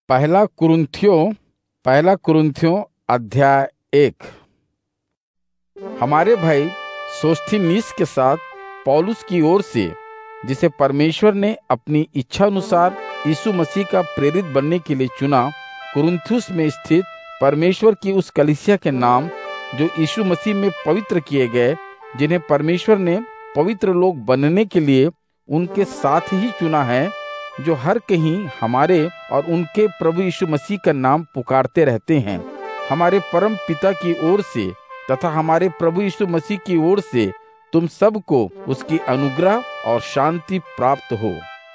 पहला कुरिन्थियों अध्याय 1। हमारे भाई सोस्थिनिस के साथ पौलुस की ओर से, जिसे परमेश्वर ने अपनी इच्छा अनुसार यीशु मसीह का प्रेरित बनने के लिए चुना, कुरिन्थुस में स्थित परमेश्वर की उस कलीसिया के नाम, जो यीशु मसीह में पवित्र किए गए, जिन्हें परमेश्वर ने पवित्र लोग बनने के लिए उनके साथ ही चुना है, जो हर कहीं हमारे और उनके प्रभु यीशु मसीह का नाम पुकारते रहते हैं, हमारे परम पिता की ओर से तथा हमारे प्रभु यीशु मसीह की ओर से तुम सबको उसकी अनुग्रह और शांति प्राप्त हो।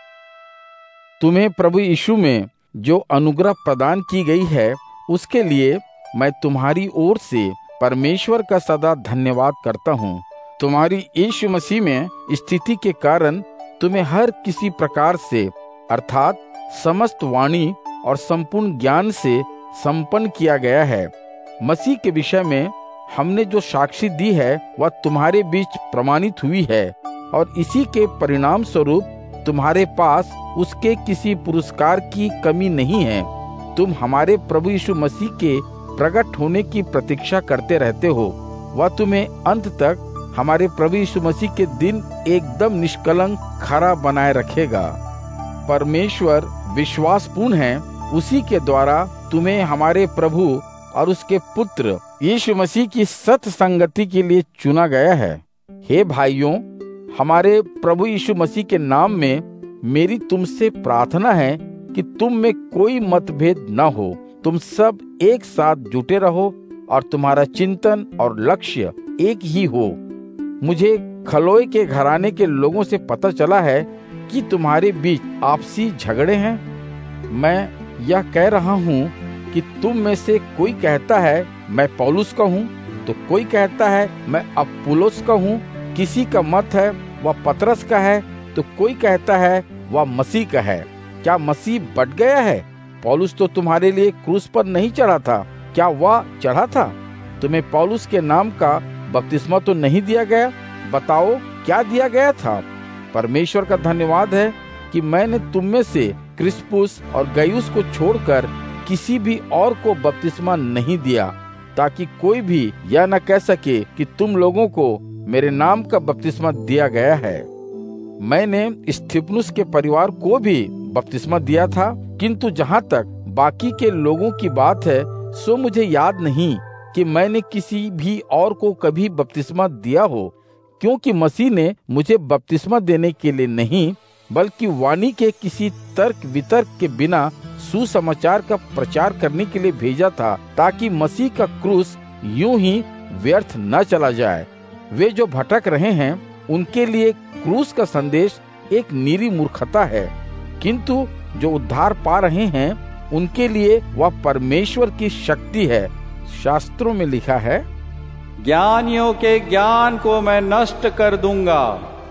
तुम्हें प्रभु यीशु में जो अनुग्रह प्रदान की गई है, उसके लिए मैं तुम्हारी ओर से परमेश्वर का सदा धन्यवाद करता हूँ। तुम्हारी यीशु मसीह में स्थिति के कारण तुम्हें हर किसी प्रकार से, अर्थात समस्त वाणी और संपूर्ण ज्ञान से संपन्न किया गया है। मसीह के विषय में हमने जो साक्षी दी है वह तुम्हारे बीच प्रमाणित हुई है, और इसी के परिणाम स्वरूप तुम्हारे पास उसके किसी पुरस्कार की कमी नहीं है। तुम हमारे प्रभु यीशु मसीह के प्रकट होने की प्रतीक्षा करते रहते हो। वह तुम्हें अंत तक हमारे प्रभु यीशु मसीह के दिन एकदम निष्कलंक खरा बनाए रखेगा। परमेश्वर विश्वासपूर्ण है, उसी के द्वारा तुम्हें हमारे प्रभु और उसके पुत्र यीशु मसीह की सत्य संगति के लिए चुना गया है। हे भाइयों, हमारे प्रभु यीशु मसीह के नाम में मेरी तुमसे प्रार्थना है कि तुम में कोई मतभेद न हो। तुम सब एक साथ जुटे रहो और तुम्हारा चिंतन और लक्ष्य एक ही हो। मुझे खलोए के घराने के लोगों से पता चला है कि तुम्हारे बीच आपसी झगड़े हैं। मैं यह कह रहा हूँ कि तुम में से कोई कहता है मैं पौलुस का हूँ, तो कोई कहता है मैं अपुल्लोस का हूँ। किसी का मत है वह पतरस का है, तो कोई कहता है वह मसीह का है। क्या मसीह बढ़ गया है? पौलुस तो तुम्हारे लिए क्रूस पर नहीं चढ़ा था, क्या वह चढ़ा था? तुम्हें पौलुस के नाम का बपतिस्मा तो नहीं दिया गया? बताओ क्या दिया गया था? परमेश्वर का धन्यवाद है कि मैंने तुम में से क्रिस्पुस और गयुस को छोड़कर किसी भी और को बपतिस्मा नहीं दिया, ताकि कोई भी यह न कह सके कि तुम लोगों को मेरे नाम का बपतिस्मा दिया गया है। मैंने स्तिफनुस के परिवार को भी बपतिस्मा दिया था, किंतु जहाँ तक बाकी के लोगों की बात है, सो मुझे याद नहीं कि मैंने किसी भी और को कभी बपतिस्मा दिया हो, क्योंकि मसीह ने मुझे बपतिस्मा देने के लिए नहीं, बल्कि वाणी के किसी तर्क वितर्क के बिना सुसमाचार का प्रचार करने के लिए भेजा था, ताकि मसीह का क्रूस यूं ही व्यर्थ न चला जाए। वे जो भटक रहे हैं उनके लिए क्रूस का संदेश एक निरी मूर्खता है, किंतु जो उद्धार पा रहे हैं उनके लिए वह परमेश्वर की शक्ति है। शास्त्रों में लिखा है, ज्ञानियों के ज्ञान को मैं नष्ट कर दूंगा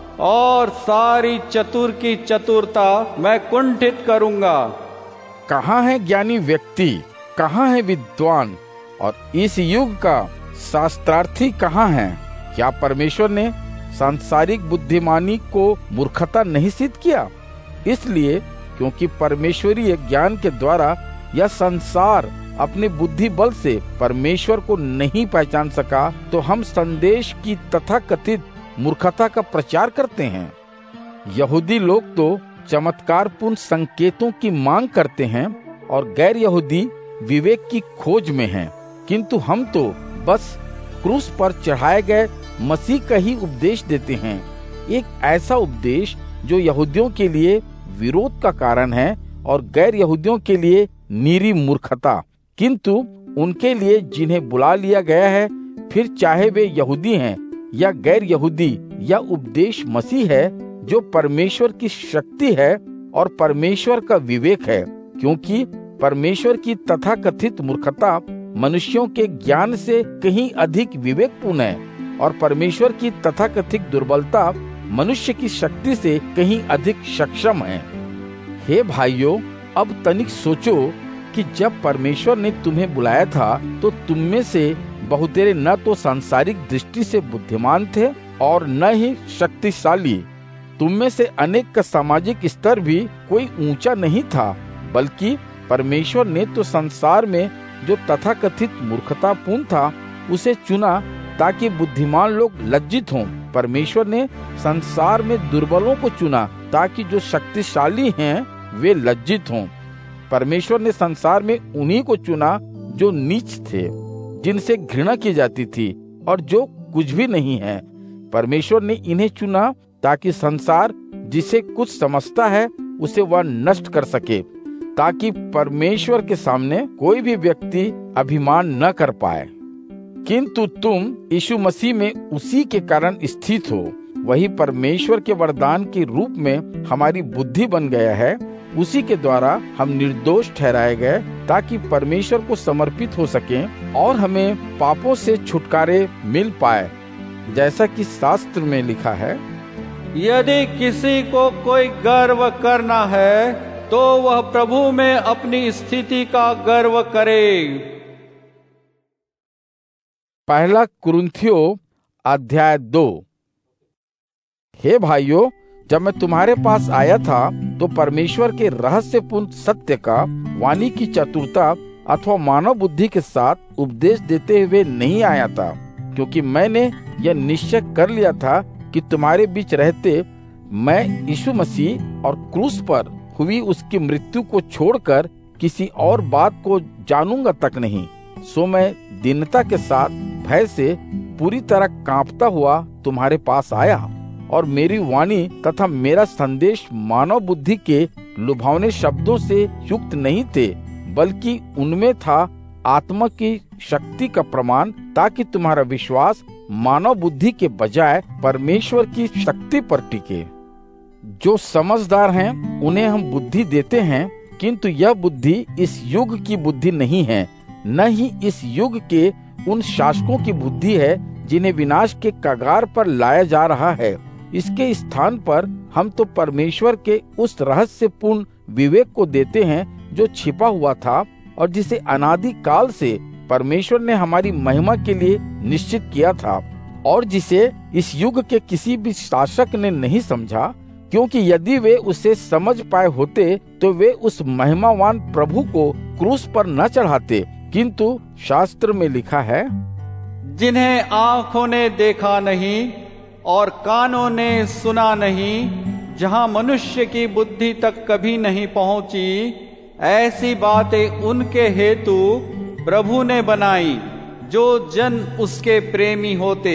और सारी चतुर की चतुरता मैं कुंठित करूंगा। कहाँ है ज्ञानी व्यक्ति? कहाँ है विद्वान? और इस युग का शास्त्रार्थी कहाँ है? क्या परमेश्वर ने सांसारिक बुद्धिमानी को मूर्खता नहीं सिद्ध किया? इसलिए क्योंकि परमेश्वरीय ज्ञान के द्वारा यह संसार अपने बुद्धि बल से परमेश्वर को नहीं पहचान सका, तो हम संदेश की तथाकथित मूर्खता का प्रचार करते हैं। यहूदी लोग तो चमत्कारपूर्ण संकेतों की मांग करते हैं और गैर यहूदी विवेक की खोज में हैं, किंतु हम तो बस क्रूस पर चढ़ाए गए मसीह का ही उपदेश देते हैं। एक ऐसा उपदेश जो यहूदियों के लिए विरोध का कारण है और गैर यहूदियों के लिए निरी मूर्खता, किंतु उनके लिए जिन्हें बुला लिया गया है, फिर चाहे वे यहूदी हैं या गैर यहूदी, यह उपदेश मसीह है, जो परमेश्वर की शक्ति है और परमेश्वर का विवेक है। क्योंकि परमेश्वर की तथाकथित मूर्खता मनुष्यों के ज्ञान से कहीं अधिक विवेकपूर्ण है, और परमेश्वर की तथाकथित दुर्बलता मनुष्य की शक्ति से कहीं अधिक सक्षम है। हे भाइयों, अब तनिक सोचो कि जब परमेश्वर ने तुम्हें बुलाया था, तो तुम में से बहुतेरे न तो सांसारिक दृष्टि से बुद्धिमान थे और न ही शक्तिशाली। तुम में से अनेक का सामाजिक स्तर भी कोई ऊंचा नहीं था, बल्कि परमेश्वर ने तो संसार में जो तथाकथित मूर्खतापूर्ण था उसे चुना ताकि बुद्धिमान लोग लज्जित हों। परमेश्वर ने संसार में दुर्बलों को चुना ताकि जो शक्तिशाली हैं वे लज्जित हों। परमेश्वर ने संसार में उन्हीं को चुना जो नीच थे, जिनसे घृणा की जाती थी और जो कुछ भी नहीं है। परमेश्वर ने इन्हें चुना ताकि संसार जिसे कुछ समझता है उसे वह नष्ट कर सके, ताकि परमेश्वर के सामने कोई भी व्यक्ति अभिमान न कर पाए। किंतु तुम यीशु मसीह में उसी के कारण स्थित हो। वही परमेश्वर के वरदान के रूप में हमारी बुद्धि बन गया है। उसी के द्वारा हम निर्दोष ठहराए गए ताकि परमेश्वर को समर्पित हो सकें और हमें पापों से छुटकारे मिल पाए, जैसा कि शास्त्र में लिखा है, यदि किसी को कोई गर्व करना है तो वह प्रभु में अपनी स्थिति का गर्व करे। पहला कुरिन्थियों अध्याय 2। हे भाइयों, जब मैं तुम्हारे पास आया था तो परमेश्वर के रहस्यपूर्ण सत्य का वाणी की चतुरता अथवा मानव बुद्धि के साथ उपदेश देते हुए नहीं आया था, क्योंकि मैंने यह निश्चय कर लिया था कि तुम्हारे बीच रहते मैं यीशु मसीह और क्रूस पर हुई उसकी मृत्यु को छोड़कर किसी और बात को जानूंगा तक नहीं। सो मैं दीनता के साथ भय से पूरी तरह कांपता हुआ तुम्हारे पास आया, और मेरी वाणी तथा मेरा संदेश मानव बुद्धि के लुभावने शब्दों से युक्त नहीं थे, बल्कि उनमें था आत्मा की शक्ति का प्रमाण, ताकि तुम्हारा विश्वास मानव बुद्धि के बजाय परमेश्वर की शक्ति पर टिके। जो समझदार हैं उन्हें हम बुद्धि देते हैं, किंतु यह बुद्धि इस युग की बुद्धि नहीं है, न ही इस युग के उन शासकों की बुद्धि है जिन्हें विनाश के कगार पर लाया जा रहा है। इसके स्थान पर हम तो परमेश्वर के उस रहस्यपूर्ण विवेक को देते हैं जो छिपा हुआ था और जिसे अनादि काल से परमेश्वर ने हमारी महिमा के लिए निश्चित किया था, और जिसे इस युग के किसी भी शासक ने नहीं समझा, क्योंकि यदि वे उसे समझ पाए होते तो वे उस महिमावान प्रभु को क्रूस पर न चढ़ाते। किंतु शास्त्र में लिखा है, जिन्हें आंखों ने देखा नहीं और कानों ने सुना नहीं, जहां मनुष्य की बुद्धि तक कभी नहीं पहुंची, ऐसी बातें उनके हेतु प्रभु ने बनाई जो जन उसके प्रेमी होते।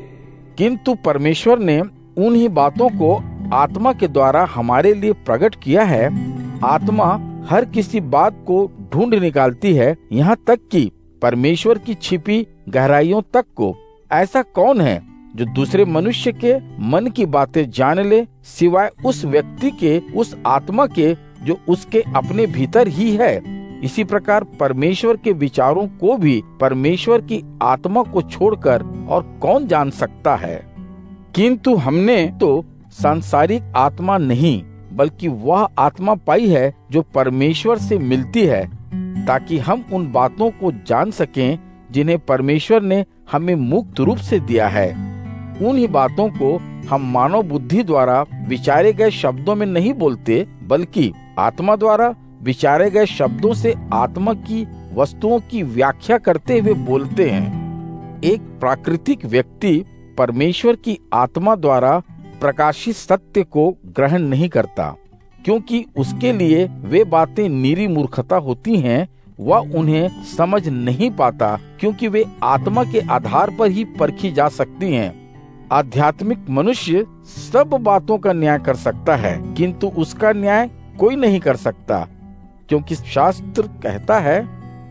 किंतु परमेश्वर ने उन्हीं बातों को आत्मा के द्वारा हमारे लिए प्रकट किया है। आत्मा हर किसी बात को ढूंढ निकालती है, यहाँ तक कि परमेश्वर की छिपी गहराइयों तक को। ऐसा कौन है जो दूसरे मनुष्य के मन की बातें जान ले, सिवाय उस व्यक्ति के, उस आत्मा के जो उसके अपने भीतर ही है। इसी प्रकार परमेश्वर के विचारों को भी परमेश्वर की आत्मा को छोड़कर और कौन जान सकता है। किंतु हमने तो सांसारिक आत्मा नहीं, बल्कि वह आत्मा पाई है जो परमेश्वर से मिलती है, ताकि हम उन बातों को जान सकें जिन्हें परमेश्वर ने हमें मुक्त रूप से दिया है। उन्हीं बातों को हम मानव बुद्धि द्वारा विचारे गए शब्दों में नहीं बोलते, बल्कि आत्मा द्वारा विचारे गए शब्दों से आत्मा की वस्तुओं की व्याख्या करते हुए बोलते हैं। एक प्राकृतिक व्यक्ति परमेश्वर की आत्मा द्वारा प्रकाशित सत्य को ग्रहण नहीं करता, क्योंकि उसके लिए वे बातें निरी मूर्खता होती हैं। वह उन्हें समझ नहीं पाता, क्योंकि वे आत्मा के आधार पर ही परखी जा सकती हैं। आध्यात्मिक मनुष्य सब बातों का न्याय कर सकता है, किंतु उसका न्याय कोई नहीं कर सकता, क्योंकि शास्त्र कहता है,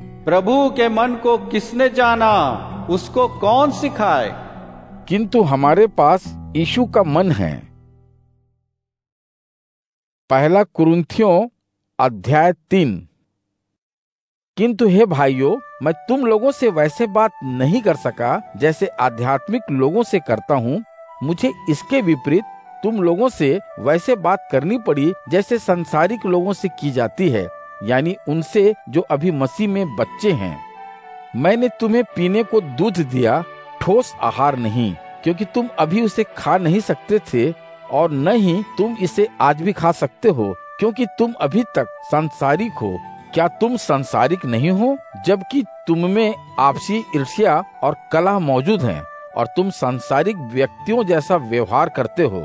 प्रभु के मन को किसने जाना, उसको कौन सिखाए। किंतु हमारे पास यीशु का मन है। पहला कुरिन्थियों अध्याय 3। किंतु हे भाइयों, मैं तुम लोगों से वैसे बात नहीं कर सका जैसे आध्यात्मिक लोगों से करता हूँ। मुझे इसके विपरीत तुम लोगों से वैसे बात करनी पड़ी जैसे संसारिक लोगों से की जाती है, यानी उनसे जो अभी मसीह में बच्चे हैं। मैंने तुम्हें पीने को दूध दिया, ठोस आहार नहीं, क्योंकि तुम अभी उसे खा नहीं सकते थे, और न ही तुम इसे आज भी खा सकते हो, क्योंकि तुम अभी तक सांसारिक हो। क्या तुम संसारिक नहीं हो, जबकि तुम में आपसी ईर्ष्या और कलह मौजूद है और तुम संसारिक व्यक्तियों जैसा व्यवहार करते हो।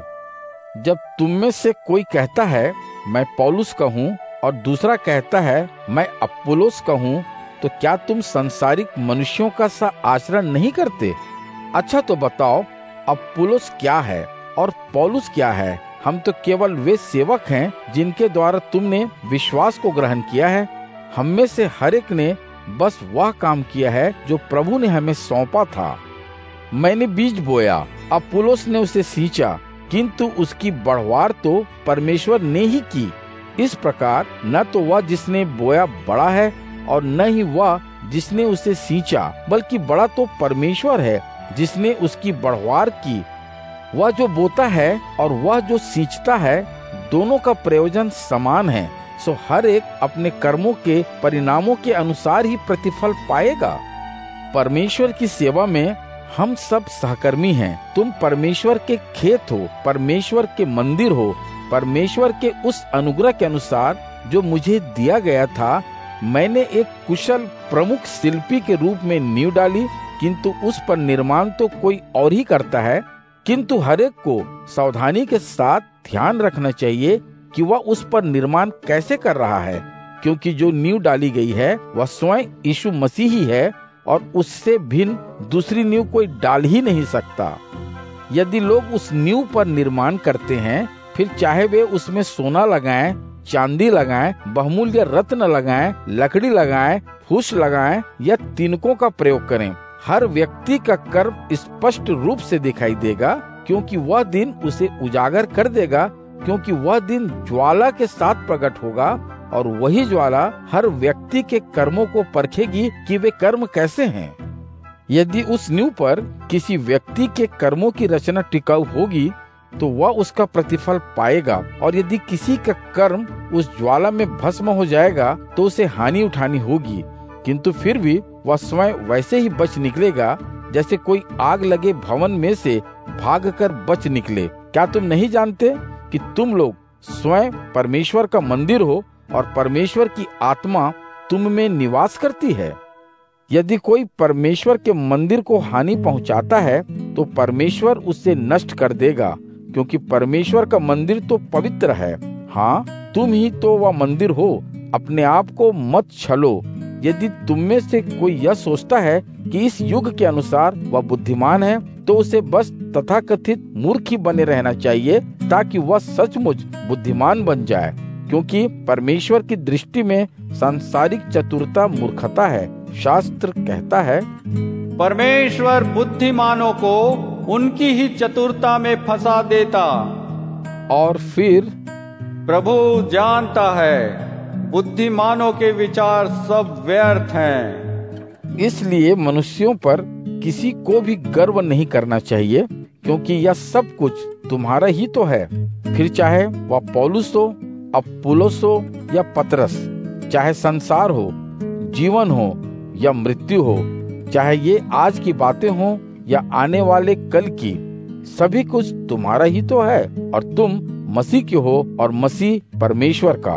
जब तुम में से कोई कहता है मैं पौलुस का हूँ और दूसरा कहता है मैं अपुल्लोस का हूँ, तो क्या तुम संसारिक मनुष्यों का सा आचरण नहीं करते? अच्छा तो बताओ, अपुल्लोस क्या है और पौलुस क्या है? हम तो केवल वे सेवक हैं जिनके द्वारा तुमने विश्वास को ग्रहण किया है। हम में से हर एक ने बस वह काम किया है जो प्रभु ने हमें सौंपा था। मैंने बीज बोया, अपुल्लोस ने उसे सींचा, किंतु उसकी बढ़वार तो परमेश्वर ने ही की। इस प्रकार न तो वह जिसने बोया बड़ा है और न ही वह जिसने उसे सींचा, बल्कि बड़ा तो परमेश्वर है जिसने उसकी बढ़वार की। वह जो बोता है और वह जो सींचता है, दोनों का प्रयोजन समान है। सो हर एक अपने कर्मों के परिणामों के अनुसार ही प्रतिफल पाएगा। परमेश्वर की सेवा में हम सब सहकर्मी हैं। तुम परमेश्वर के खेत हो, परमेश्वर के मंदिर हो। परमेश्वर के उस अनुग्रह के अनुसार जो मुझे दिया गया था, मैंने एक कुशल प्रमुख शिल्पी के रूप में नींव डाली, किंतु उस पर निर्माण तो कोई और ही करता है। किंतु हर एक को सावधानी के साथ ध्यान रखना चाहिए कि वह उस पर निर्माण कैसे कर रहा है, क्योंकि जो नींव डाली गई है वह स्वयं यीशु मसीह ही है और उससे भिन्न दूसरी नींव कोई डाल ही नहीं सकता। यदि लोग उस नींव पर निर्माण करते हैं, फिर चाहे वे उसमें सोना लगाएं, चांदी लगाएं, बहुमूल्य रत्न लगाएं, लकड़ी लगाएं, फूस लगाएं या तिनकों का प्रयोग करें, हर व्यक्ति का कर्म स्पष्ट रूप से दिखाई देगा, क्योंकि वह दिन उसे उजागर कर देगा। क्योंकि वह दिन ज्वाला के साथ प्रकट होगा और वही ज्वाला हर व्यक्ति के कर्मों को परखेगी कि वे कर्म कैसे हैं। यदि उस नींव पर किसी व्यक्ति के कर्मों की रचना टिकाऊ होगी तो वह उसका प्रतिफल पाएगा, और यदि किसी का कर्म उस ज्वाला में भस्म हो जाएगा तो उसे हानि उठानी होगी, किंतु फिर भी वह स्वयं वैसे ही बच निकलेगा जैसे कोई आग लगे भवन में से भागकर बच निकले। क्या तुम नहीं जानते कि तुम लोग स्वयं परमेश्वर का मंदिर हो और परमेश्वर की आत्मा तुम में निवास करती है? यदि कोई परमेश्वर के मंदिर को हानि पहुंचाता है तो परमेश्वर उससे नष्ट कर देगा, क्योंकि परमेश्वर का मंदिर तो पवित्र है। हाँ, तुम ही तो वह मंदिर हो। अपने आप को मत छलो। यदि तुम में से कोई यह सोचता है कि इस युग के अनुसार वह बुद्धिमान है, तो उसे बस तथाकथित मूर्ख ही बने रहना चाहिए, ताकि वह सचमुच बुद्धिमान बन जाए। क्योंकि परमेश्वर की दृष्टि में सांसारिक चतुरता मूर्खता है। शास्त्र कहता है, परमेश्वर बुद्धिमानों को उनकी ही चतुरता में फंसा देता। और फिर प्रभु जानता है बुद्धिमानों के विचार सब व्यर्थ हैं। इसलिए मनुष्यों पर किसी को भी गर्व नहीं करना चाहिए, क्योंकि यह सब कुछ तुम्हारा ही तो है। फिर चाहे वह पौलुस हो, अपुल्लोस हो या पतरस, चाहे संसार हो, जीवन हो या मृत्यु हो, चाहे ये आज की बातें हो या आने वाले कल की, सभी कुछ तुम्हारा ही तो है, और तुम मसीह के हो और मसीह परमेश्वर का।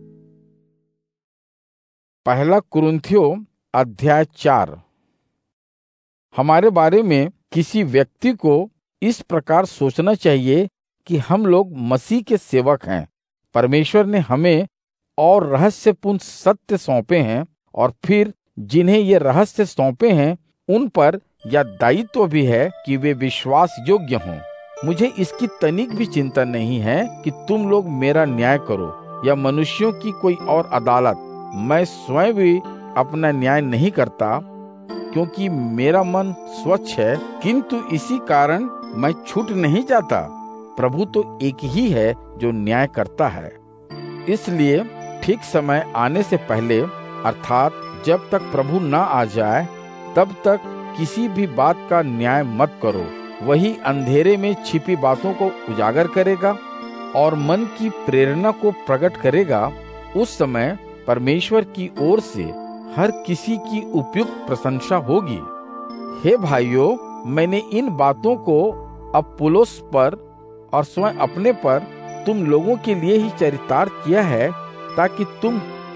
पहला कुरिन्थियों अध्याय 4। हमारे बारे में किसी व्यक्ति को इस प्रकार सोचना चाहिए कि हम लोग मसीह के सेवक हैं। परमेश्वर ने हमें और रहस्यपूर्ण सत्य सौंपे हैं, और फिर जिन्हें ये रहस्य सौंपे हैं उन पर यह दायित्व भी है कि वे विश्वास योग्य हों। मुझे इसकी तनिक भी चिंता नहीं है कि तुम लोग मेरा न्याय करो या मनुष्यों की कोई और अदालत। मैं स्वयं भी अपना न्याय नहीं करता, क्योंकि मेरा मन स्वच्छ है, किंतु इसी कारण मैं छूट नहीं जाता। प्रभु तो एक ही है जो न्याय करता है। इसलिए ठीक समय आने से पहले, अर्थात जब तक प्रभु न आ जाए, तब तक किसी भी बात का न्याय मत करो। वही अंधेरे में छिपी बातों को उजागर करेगा और मन की प्रेरणा को प्रकट करेगा। उस समय परमेश्वर की ओर से हर किसी की उपयुक्त प्रशंसा होगी। हे भाइयों, मैंने इन बातों को अपुल्लोस पर और स्वयं अपने पर तुम लोगों के लिए ही चरितार्थ किया है, ताकि तुम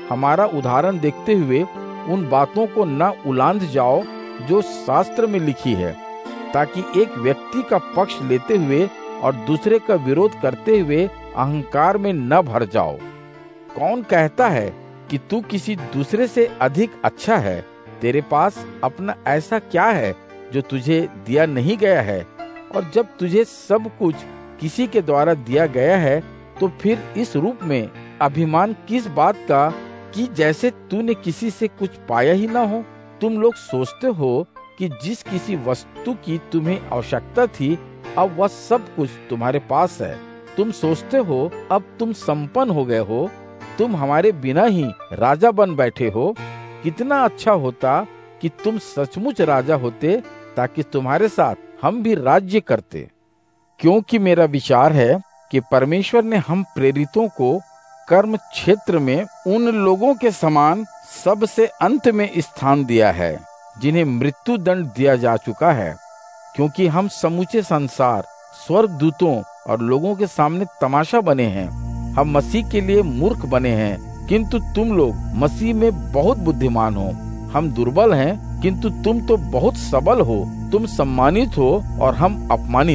हमारा उदाहरण देखते हुए उन बातों को न उलांध जाओ जो शास्त्र में लिखी है, ताकि एक व्यक्ति का पक्ष लेते हुए और दूसरे का विरोध करते हुए अहंकार में न भर जाओ। कौन कहता है कि तू किसी दूसरे से अधिक अच्छा है? तेरे पास अपना ऐसा क्या है जो तुझे दिया नहीं गया है? और जब तुझे सब कुछ किसी के द्वारा दिया गया है, तो फिर इस रूप में अभिमान किस बात का कि जैसे तूने किसी से कुछ पाया ही ना हो? तुम लोग सोचते हो कि जिस किसी वस्तु की तुम्हें आवश्यकता थी, अब वह सब कुछ तुम्हारे पास है। तुम सोचते हो अब तुम संपन्न हो गए हो, तुम हमारे बिना ही राजा बन बैठे हो। कितना अच्छा होता कि तुम सचमुच राजा होते, ताकि तुम्हारे साथ हम भी राज्य करते। क्योंकि मेरा विचार है कि परमेश्वर ने हम प्रेरितों को कर्म क्षेत्र में उन लोगों के समान सबसे अंत में स्थान दिया है, जिन्हें मृत्यु दंड दिया जा चुका है। क्योंकि हम समूचे संसार, स्वर्गदूतों और लोगों के सामने तमाशा बने हैं। हम मसीह के लिए मूर्ख बने हैं, किंतु तुम लोग मसीह में बहुत बुद्धिमान हो। हम दुर्बल हैं, किंतु तुम तो बहुत सबल हो। तुम सम्मानित हो और हम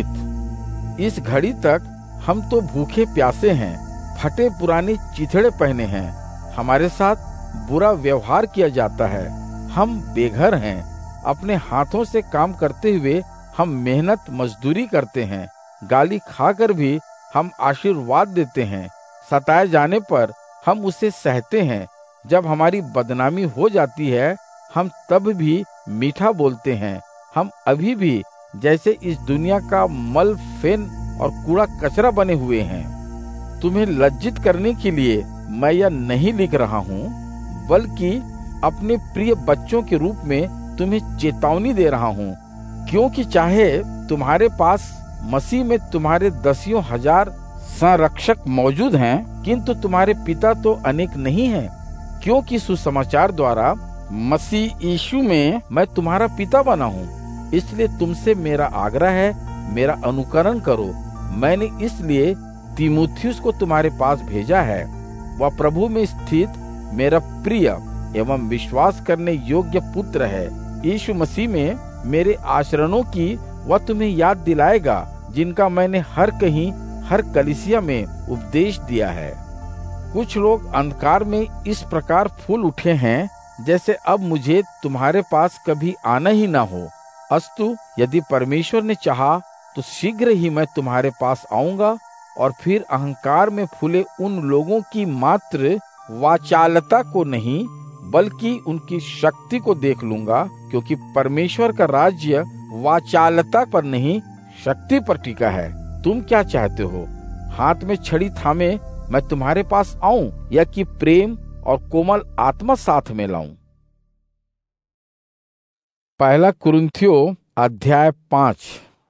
अपमानित। इस घड़ी तक हम तो भूखे प्यासे हैं, फटे पुराने चिथड़े पहने हैं, हमारे साथ बुरा व्यवहार किया जाता है। हम बेघर हैं, अपने हाथों से काम करते हुए हम मेहनत मजदूरी करते हैं। गाली खाकर भी हम आशीर्वाद देते हैं। सताए जाने पर हम उसे सहते हैं। जब हमारी बदनामी हो जाती है, हम तब भी मीठा बोलते हैं। हम अभी भी जैसे इस दुनिया का मल, फेन और कूड़ा कचरा बने हुए हैं। तुम्हें लज्जित करने के लिए मैं यह नहीं लिख रहा हूँ, बल्कि अपने प्रिय बच्चों के रूप में तुम्हें चेतावनी दे रहा हूँ। क्योंकि चाहे तुम्हारे पास मसीह में तुम्हारे दसियों हजार संरक्षक मौजूद हैं, किंतु तुम्हारे पिता तो अनेक नहीं हैं। क्योंकि सुसमाचार द्वारा मसीह यीशु में मैं तुम्हारा पिता बना हूँ। इसलिए तुमसे मेरा आग्रह है, मेरा अनुकरण करो। मैंने इसलिए तीमुथियुस को तुम्हारे पास भेजा है। वह प्रभु में स्थित मेरा प्रिय एवं विश्वास करने योग्य पुत्र है। यीशु मसीह में मेरे आचरणों की वह तुम्हें याद दिलाएगा, जिनका मैंने हर कहीं हर कलीसिया में उपदेश दिया है। कुछ लोग अंधकार में इस प्रकार फूल उठे हैं, जैसे अब मुझे तुम्हारे पास कभी आना ही ना हो। अस्तु यदि परमेश्वर ने चाहा तो शीघ्र ही मैं तुम्हारे पास आऊंगा और फिर अहंकार में फूले उन लोगों की मात्र वाचालता को नहीं, बल्कि उनकी शक्ति को देख लूंगा। क्योंकि परमेश्वर का राज्य वाचालता पर नहीं, शक्ति पर टिका है। तुम क्या चाहते हो? हाथ में छड़ी थामे मैं तुम्हारे पास आऊं, या कि प्रेम और कोमल आत्मा साथ में लाऊं? पहला कुरिन्थियों अध्याय 5।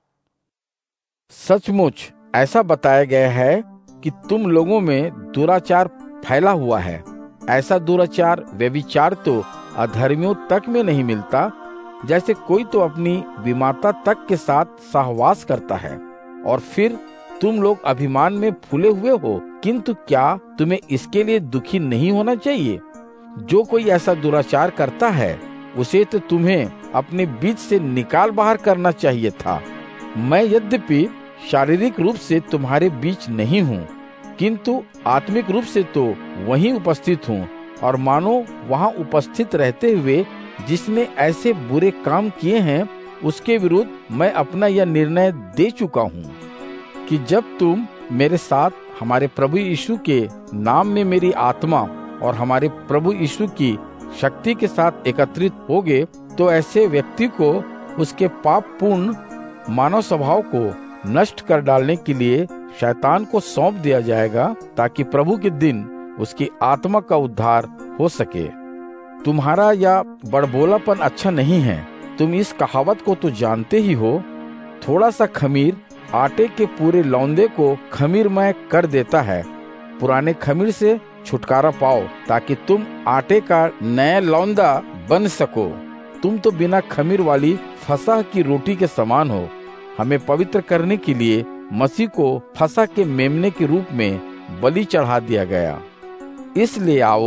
सचमुच ऐसा बताया गया है कि तुम लोगों में दुराचार फैला हुआ है। ऐसा दुराचार, व्यभिचार तो अधर्मियों तक में नहीं मिलता। जैसे कोई तो अपनी विमाता तक के साथ सहवास करता है। और फिर तुम लोग अभिमान में फूले हुए हो, किंतु क्या तुम्हें इसके लिए दुखी नहीं होना चाहिए? जो कोई ऐसा दुराचार करता है, उसे तो तुम्हें अपने बीच से निकाल बाहर करना चाहिए था। मैं यद्यपि शारीरिक रूप से तुम्हारे बीच नहीं हूँ, किंतु आत्मिक रूप से तो वहीं उपस्थित हूँ। और मानो वहाँ उपस्थित रहते हुए जिसने ऐसे बुरे काम किए हैं, उसके विरुद्ध मैं अपना यह निर्णय दे चुका हूँ कि जब तुम मेरे साथ हमारे प्रभु यीशु के नाम में मेरी आत्मा और हमारे प्रभु यीशु की शक्ति के साथ एकत्रित होगे, तो ऐसे व्यक्ति को उसके पापपूर्ण मानव स्वभाव को नष्ट कर डालने के लिए शैतान को सौंप दिया जाएगा, ताकि प्रभु के दिन उसकी आत्मा का उद्धार हो सके। तुम्हारा यह बड़बोलापन अच्छा नहीं है। तुम इस कहावत को तो जानते ही हो, थोड़ा सा खमीर आटे के पूरे लौंदे को खमीरमय कर देता है। पुराने खमीर से छुटकारा पाओ, ताकि तुम आटे का नया लौंदा बन सको। तुम तो बिना खमीर वाली फसह की रोटी के समान हो। हमें पवित्र करने के लिए मसीह को फसह के मेमने के रूप में बलि चढ़ा दिया गया। इसलिए आओ,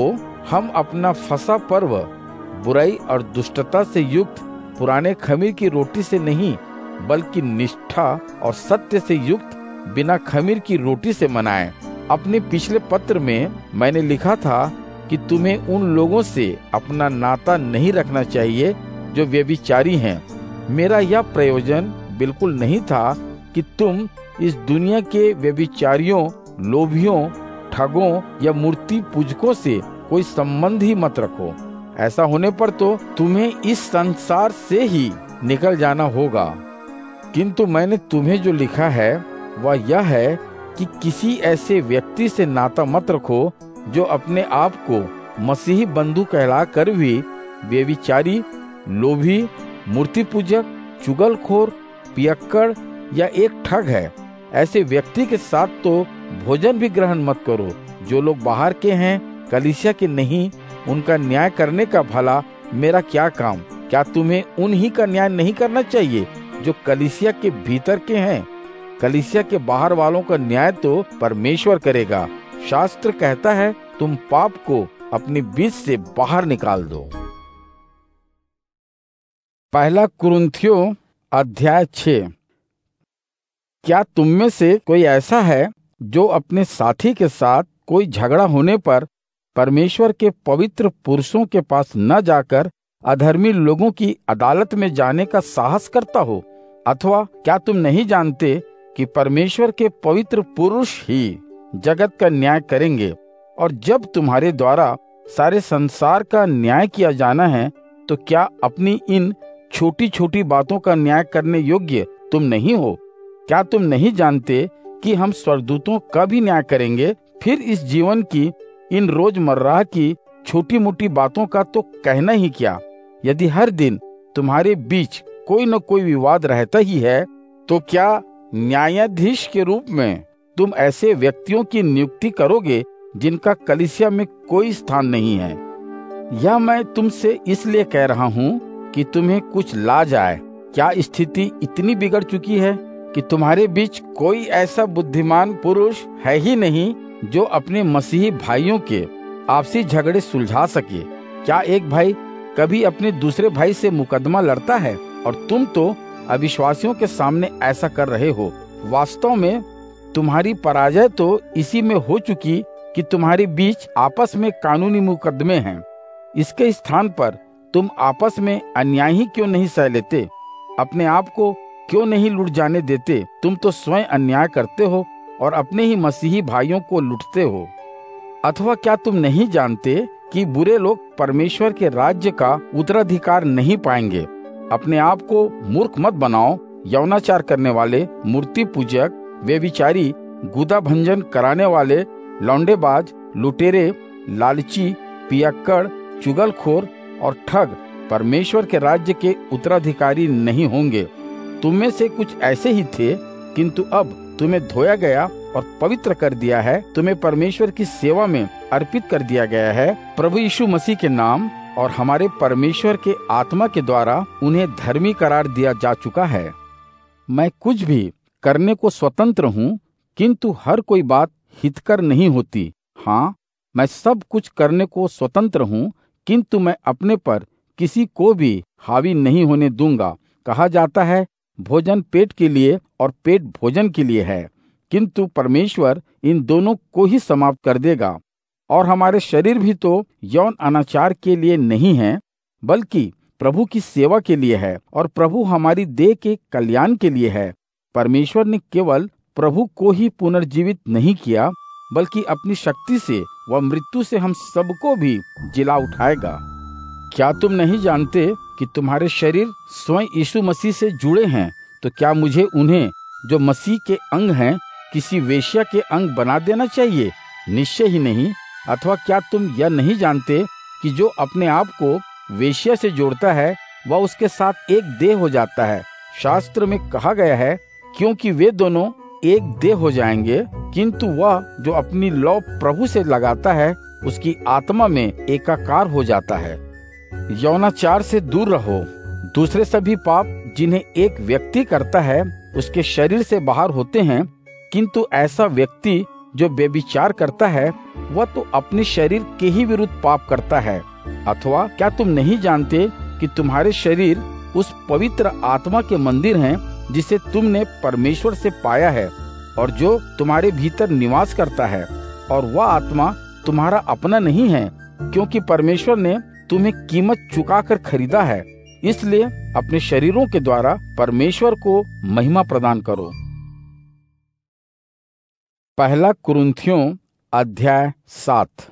हम अपना फसह पर्व बुराई और दुष्टता से युक्त पुराने खमीर की रोटी से नहीं, बल्कि निष्ठा और सत्य से युक्त बिना खमीर की रोटी से मनाएं। अपने पिछले पत्र में मैंने लिखा था कि तुम्हें उन लोगों से अपना नाता नहीं रखना चाहिए जो व्यभिचारी हैं। मेरा यह प्रयोजन बिल्कुल नहीं था कि तुम इस दुनिया के व्यभिचारियों, लोभियों, ठगों या मूर्ति पूजकों से कोई संबंध ही मत रखो। ऐसा होने पर तो तुम्हें इस संसार से ही निकल जाना होगा। किंतु मैंने तुम्हें जो लिखा है वह यह है कि किसी ऐसे व्यक्ति से नाता मत रखो जो अपने आप को मसीही बंधु कहला कर भी व्यभिचारी, लोभी, मूर्ति पूजक, चुगलखोर, पियक्कड़ या एक ठग है। ऐसे व्यक्ति के साथ तो भोजन भी ग्रहण मत करो। जो लोग बाहर के हैं, कलीसिया के नहीं, उनका न्याय करने का भला मेरा क्या काम? क्या तुम्हें उन्हीं का न्याय नहीं करना चाहिए जो कलीसिया के भीतर के हैं? कलीसिया के बाहर वालों का न्याय तो परमेश्वर करेगा। शास्त्र कहता है, तुम पाप को अपने बीच से बाहर निकाल दो। पहला कुरिन्थियों अध्याय 6। क्या तुम में से कोई ऐसा है जो अपने साथी के साथ कोई झगड़ा होने पर परमेश्वर के पवित्र पुरुषों के पास न जाकर अधर्मी लोगों की अदालत में जाने का साहस करता हो? अथवा क्या तुम नहीं जानते कि परमेश्वर के पवित्र पुरुष ही जगत का न्याय करेंगे? और जब तुम्हारे द्वारा सारे संसार का न्याय किया जाना है, तो क्या अपनी इन छोटी छोटी बातों का न्याय करने योग्य तुम नहीं हो? क्या तुम नहीं जानते कि हम स्वर्गदूतों का भी न्याय करेंगे? फिर इस जीवन की इन रोजमर्रा की छोटी मोटी बातों का तो कहना ही क्या? यदि हर दिन तुम्हारे बीच कोई न कोई विवाद रहता ही है, तो क्या न्यायाधीश के रूप में तुम ऐसे व्यक्तियों की नियुक्ति करोगे जिनका कलीसिया में कोई स्थान नहीं है? यह मैं तुमसे इसलिए कह रहा हूँ कि तुम्हें कुछ लाज आए। क्या स्थिति इतनी बिगड़ चुकी है कि तुम्हारे बीच कोई ऐसा बुद्धिमान पुरुष है ही नहीं जो अपने मसीही भाइयों के आपसी झगड़े सुलझा सके? क्या एक भाई कभी अपने दूसरे भाई से मुकदमा लड़ता है? और तुम तो अविश्वासियों के सामने ऐसा कर रहे हो। वास्तव में तुम्हारी पराजय तो इसी में हो चुकी कि तुम्हारे बीच आपस में कानूनी मुकदमे हैं। इसके स्थान पर तुम आपस में अन्याय ही क्यों नहीं सह लेते? अपने आप को क्यों नहीं लुट जाने देते? तुम तो स्वयं अन्याय करते हो और अपने ही मसीही भाइयों को लुटते हो। अथवा क्या तुम नहीं जानते कि बुरे लोग परमेश्वर के राज्य का उत्तराधिकार नहीं पाएंगे? अपने आप को मूर्ख मत बनाओ। यौनाचार करने वाले, मूर्ति पूजक, व्यभिचारी, गुदा भंजन कराने वाले, लौंडेबाज, लुटेरे, लालची, पियक्कड़, चुगलखोर और ठग परमेश्वर के राज्य के उत्तराधिकारी नहीं होंगे। तुम में से कुछ ऐसे ही थे, किंतु अब तुम्हें धोया गया और पवित्र कर दिया है। तुम्हें परमेश्वर की सेवा में अर्पित कर दिया गया है। प्रभु यीशु मसीह के नाम और हमारे परमेश्वर के आत्मा के द्वारा उन्हें धर्मी करार दिया जा चुका है। मैं कुछ भी करने को स्वतंत्र हूँ, किंतु हर कोई बात हितकर नहीं होती। हाँ, मैं सब कुछ करने को स्वतंत्र हूँ, किंतु मैं अपने पर किसी को भी हावी नहीं होने दूंगा। कहा जाता है, भोजन पेट के लिए और पेट भोजन के लिए है, किंतु परमेश्वर इन दोनों को ही समाप्त कर देगा। और हमारे शरीर भी तो यौन अनाचार के लिए नहीं है, बल्कि प्रभु की सेवा के लिए है, और प्रभु हमारी देह के कल्याण के लिए है। परमेश्वर ने केवल प्रभु को ही पुनर्जीवित नहीं किया, बल्कि अपनी शक्ति से वह मृत्यु से हम सबको भी जिला उठाएगा। क्या तुम नहीं जानते कि तुम्हारे शरीर स्वयं यीशु मसीह से जुड़े हैं? तो क्या मुझे उन्हें, जो मसीह के अंग हैं, किसी वेश्या के अंग बना देना चाहिए? निश्चय ही नहीं। अथवा क्या तुम यह नहीं जानते कि जो अपने आप को वेश्या से जोड़ता है वह उसके साथ एक देह हो जाता है? शास्त्र में कहा गया है, क्योंकि वे दोनों एक देह हो जाएंगे। किंतु वह जो अपनी लौ प्रभु से लगाता है उसकी आत्मा में एकाकार हो जाता है। यौनाचार से दूर रहो। दूसरे सभी पाप जिन्हें एक व्यक्ति करता है उसके शरीर से बाहर होते हैं, किंतु ऐसा व्यक्ति जो व्यभिचार करता है वह तो अपने शरीर के ही विरुद्ध पाप करता है। अथवा क्या तुम नहीं जानते कि तुम्हारे शरीर उस पवित्र आत्मा के मंदिर हैं, जिसे तुमने परमेश्वर से पाया है और जो तुम्हारे भीतर निवास करता है, और वह आत्मा तुम्हारा अपना नहीं है, क्योंकि परमेश्वर ने तुम्हें कीमत चुकाकर खरीदा है। इसलिए अपने शरीरों के द्वारा परमेश्वर को महिमा प्रदान करो। पहला कुरिन्थियों अध्याय 7।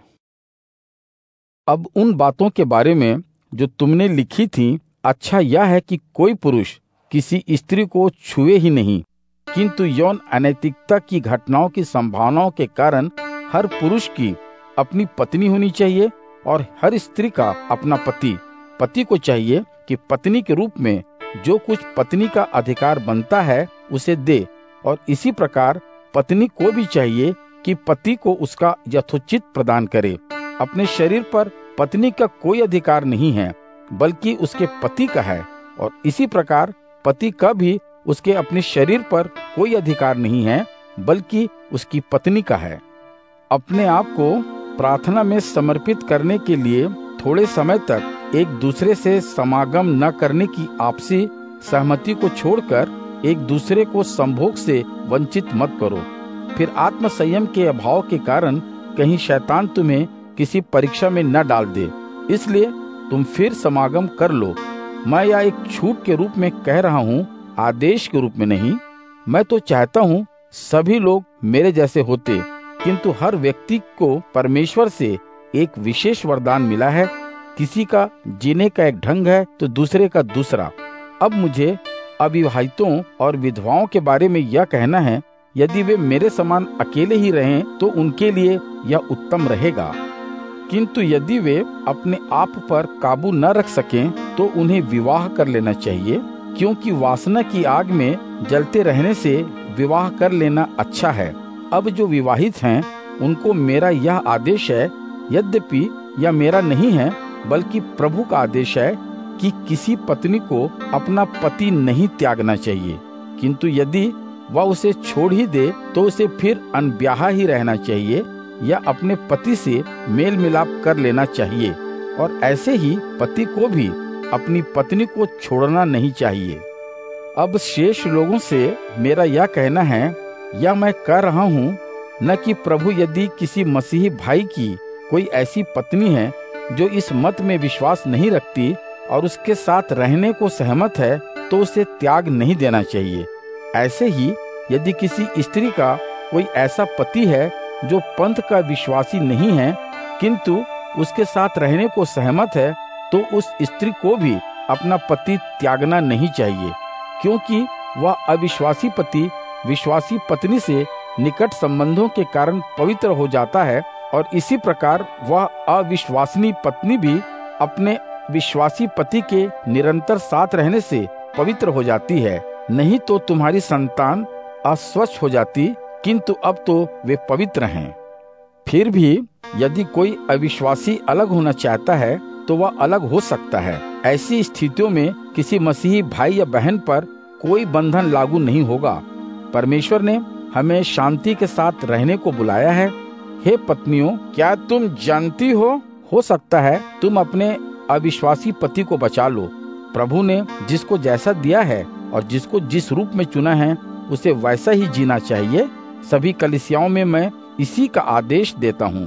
अब उन बातों के बारे में जो तुमने लिखी थी, अच्छा यह है कि कोई पुरुष किसी स्त्री को छुए ही नहीं, किंतु यौन अनैतिकता की घटनाओं की संभावनाओं के कारण हर पुरुष की अपनी पत्नी होनी चाहिए और हर स्त्री का अपना पति। पति को चाहिए कि पत्नी के रूप में जो कुछ पत्नी का अधिकार बनता है उसे दे, और इसी प्रकार पत्नी को भी चाहिए कि पति को उसका यथोचित प्रदान करे। अपने शरीर पर पत्नी का कोई अधिकार नहीं है, बल्कि उसके पति का है, और इसी प्रकार पति का भी उसके अपने शरीर पर कोई अधिकार नहीं है, बल्कि उसकी पत्नी का है। अपने आप को प्रार्थना में समर्पित करने के लिए थोड़े समय तक एक दूसरे से समागम न करने की आपसी सहमति को छोड़कर एक दूसरे को संभोग से वंचित मत करो। फिर आत्म संयम के अभाव के कारण कहीं शैतान तुम्हें किसी परीक्षा में न डाल दे, इसलिए तुम फिर समागम कर लो। मैं यह एक छूट के रूप में कह रहा हूँ, आदेश के रूप में नहीं। मैं तो चाहता हूँ सभी लोग मेरे जैसे होते, किंतु हर व्यक्ति को परमेश्वर से एक विशेष वरदान मिला है। किसी का जीने का एक ढंग है तो दूसरे का दूसरा। अब मुझे अविवाहितों और विधवाओं के बारे में यह कहना है, यदि वे मेरे समान अकेले ही रहें तो उनके लिए यह उत्तम रहेगा, किंतु यदि वे अपने आप पर काबू न रख सकें तो उन्हें विवाह कर लेना चाहिए, क्योंकि वासना की आग में जलते रहने से विवाह कर लेना अच्छा है। अब जो विवाहित हैं उनको मेरा यह आदेश है, यद्यपि यह मेरा नहीं है बल्कि प्रभु का आदेश है, कि किसी पत्नी को अपना पति नहीं त्यागना चाहिए, किंतु यदि वह उसे छोड़ ही दे तो उसे फिर अनब्याहा ही रहना चाहिए या अपने पति से मेल मिलाप कर लेना चाहिए, और ऐसे ही पति को भी अपनी पत्नी को छोड़ना नहीं चाहिए। अब शेष लोगों से मेरा यह कहना है, यह मैं कह रहा हूँ, न कि प्रभु यदि किसी मसीही भाई की कोई ऐसी पत्नी है जो इस मत में विश्वास नहीं रखती और उसके साथ रहने को सहमत है, तो उसे त्याग नहीं देना चाहिए। ऐसे ही यदि किसी स्त्री का कोई ऐसा पति है जो पंथ का विश्वासी नहीं है, किंतु उसके साथ रहने को सहमत है, तो उस स्त्री को भी अपना पति त्यागना नहीं चाहिए, क्योंकि वह अविश्वासी पति विश्वासी पत्नी से निकट संबंधों के कारण पवित्र हो जाता है, और इसी प्रकार वह अविश्वासिनी पत्नी भी अपने विश्वासी पति के निरंतर साथ रहने से पवित्र हो जाती है। नहीं तो तुम्हारी संतान अस्वच्छ हो जाती, किंतु अब तो वे पवित्र हैं। फिर भी यदि कोई अविश्वासी अलग होना चाहता है तो वह अलग हो सकता है। ऐसी स्थितियों में किसी मसीही भाई या बहन पर कोई बंधन लागू नहीं होगा। परमेश्वर ने हमें शांति के साथ रहने को बुलाया है। हे पत्नियों, क्या तुम जानती हो सकता है तुम अपने अविश्वासी पति को बचा लो। प्रभु ने जिसको जैसा दिया है और जिसको जिस रूप में चुना है उसे वैसा ही जीना चाहिए। सभी कलीसियाओं में मैं इसी का आदेश देता हूँ।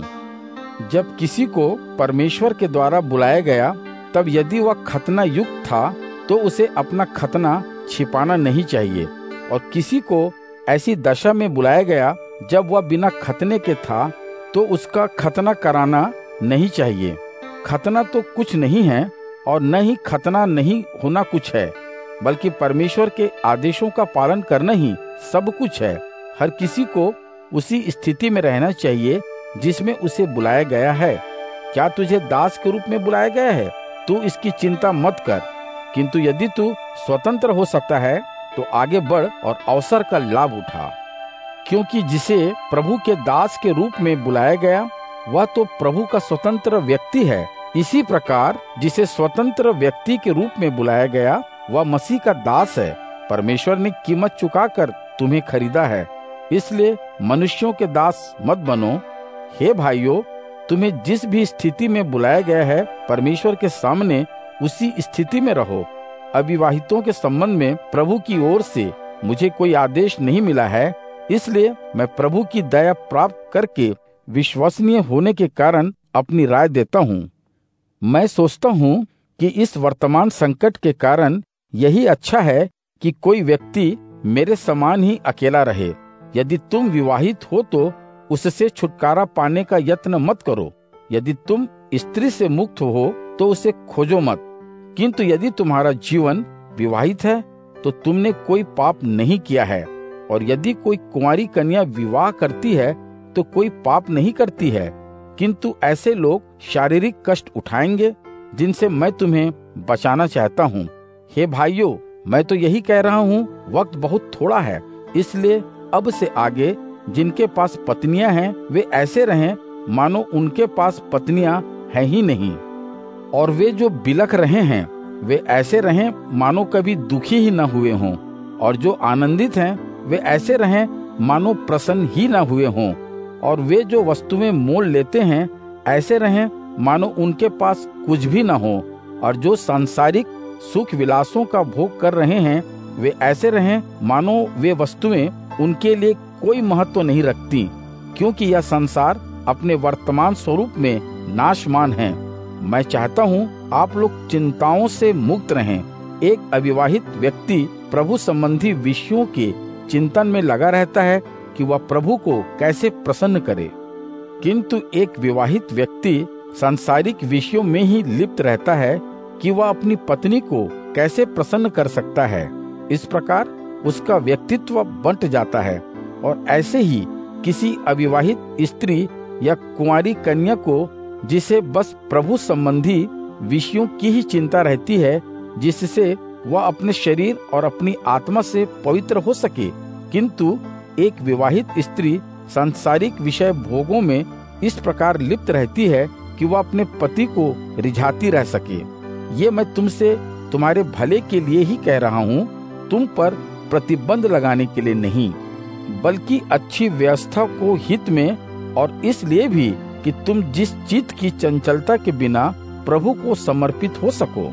जब किसी को परमेश्वर के द्वारा बुलाया गया, तब यदि वह खतना युक्त था तो उसे अपना खतना छिपाना नहीं चाहिए, और किसी को ऐसी दशा में बुलाया गया जब वह बिना खतने के था तो उसका खतना कराना नहीं चाहिए। खतना तो कुछ नहीं है और न ही खतना नहीं होना कुछ है, बल्कि परमेश्वर के आदेशों का पालन करना ही सब कुछ है। हर किसी को उसी स्थिति में रहना चाहिए जिसमें उसे बुलाया गया है। क्या तुझे दास के रूप में बुलाया गया है? तू इसकी चिंता मत कर, किंतु यदि तू स्वतंत्र हो सकता है तो आगे बढ़ और अवसर का लाभ उठा, क्योंकि जिसे प्रभु के दास के रूप में बुलाया गया वह तो प्रभु का स्वतंत्र व्यक्ति है। इसी प्रकार जिसे स्वतंत्र व्यक्ति के रूप में बुलाया गया वह मसीह का दास है। परमेश्वर ने कीमत चुकाकर तुम्हें खरीदा है, इसलिए मनुष्यों के दास मत बनो। हे भाइयों, तुम्हें जिस भी स्थिति में बुलाया गया है परमेश्वर के सामने उसी स्थिति में रहो। अविवाहितों के संबंध में प्रभु की ओर से मुझे कोई आदेश नहीं मिला है, इसलिए मैं प्रभु की दया प्राप्त करके विश्वसनीय होने के कारण अपनी राय देता हूँ। मैं सोचता हूँ कि इस वर्तमान संकट के कारण यही अच्छा है कि कोई व्यक्ति मेरे समान ही अकेला रहे। यदि तुम विवाहित हो तो उससे छुटकारा पाने का यत्न मत करो। यदि तुम स्त्री से मुक्त हो तो उसे खोजो मत। किंतु यदि तुम्हारा जीवन विवाहित है तो तुमने कोई पाप नहीं किया है, और यदि कोई कुंवारी कन्या विवाह करती है तो कोई पाप नहीं करती है। किंतु ऐसे लोग शारीरिक कष्ट उठाएंगे जिनसे मैं तुम्हें बचाना चाहता हूँ। हे भाइयों, मैं तो यही कह रहा हूँ, वक्त बहुत थोड़ा है, इसलिए अब से आगे जिनके पास पत्नियां हैं वे ऐसे रहें मानो उनके पास पत्नियां हैं ही नहीं, और वे जो बिलख रहे हैं वे ऐसे रहें मानो कभी दुखी ही न हुए हों, और जो आनंदित हैं वे ऐसे रहें मानो प्रसन्न ही न हुए हों, और वे जो वस्तुएं मोल लेते हैं ऐसे रहें मानो उनके पास कुछ भी न हो, और जो सांसारिक सुख विलासों का भोग कर रहे हैं वे ऐसे रहें मानो वे वस्तुएं उनके लिए कोई महत्व नहीं रखती, क्योंकि यह संसार अपने वर्तमान स्वरूप में नाशमान है। मैं चाहता हूँ आप लोग चिंताओं से मुक्त रहें। एक अविवाहित व्यक्ति प्रभु संबंधी विषयों के चिंतन में लगा रहता है कि वह प्रभु को कैसे प्रसन्न करे, किंतु एक विवाहित व्यक्ति सांसारिक विषयों में ही लिप्त रहता है कि वह अपनी पत्नी को कैसे प्रसन्न कर सकता है। इस प्रकार उसका व्यक्तित्व बंट जाता है, और ऐसे ही किसी अविवाहित स्त्री या कुंवारी कन्या को, जिसे बस प्रभु संबंधी विषयों की ही चिंता रहती है, जिससे वह अपने शरीर और अपनी आत्मा से पवित्र हो सके, किंतु एक विवाहित स्त्री सांसारिक विषय भोगों में इस प्रकार लिप्त रहती है कि वह अपने पति को रिझाती रह सके। ये मैं तुमसे तुम्हारे भले के लिए ही कह रहा हूँ, तुम पर प्रतिबंध लगाने के लिए नहीं, बल्कि अच्छी व्यवस्था को हित में, और इसलिए भी कि तुम जिस चित्त की चंचलता के बिना प्रभु को समर्पित हो सको।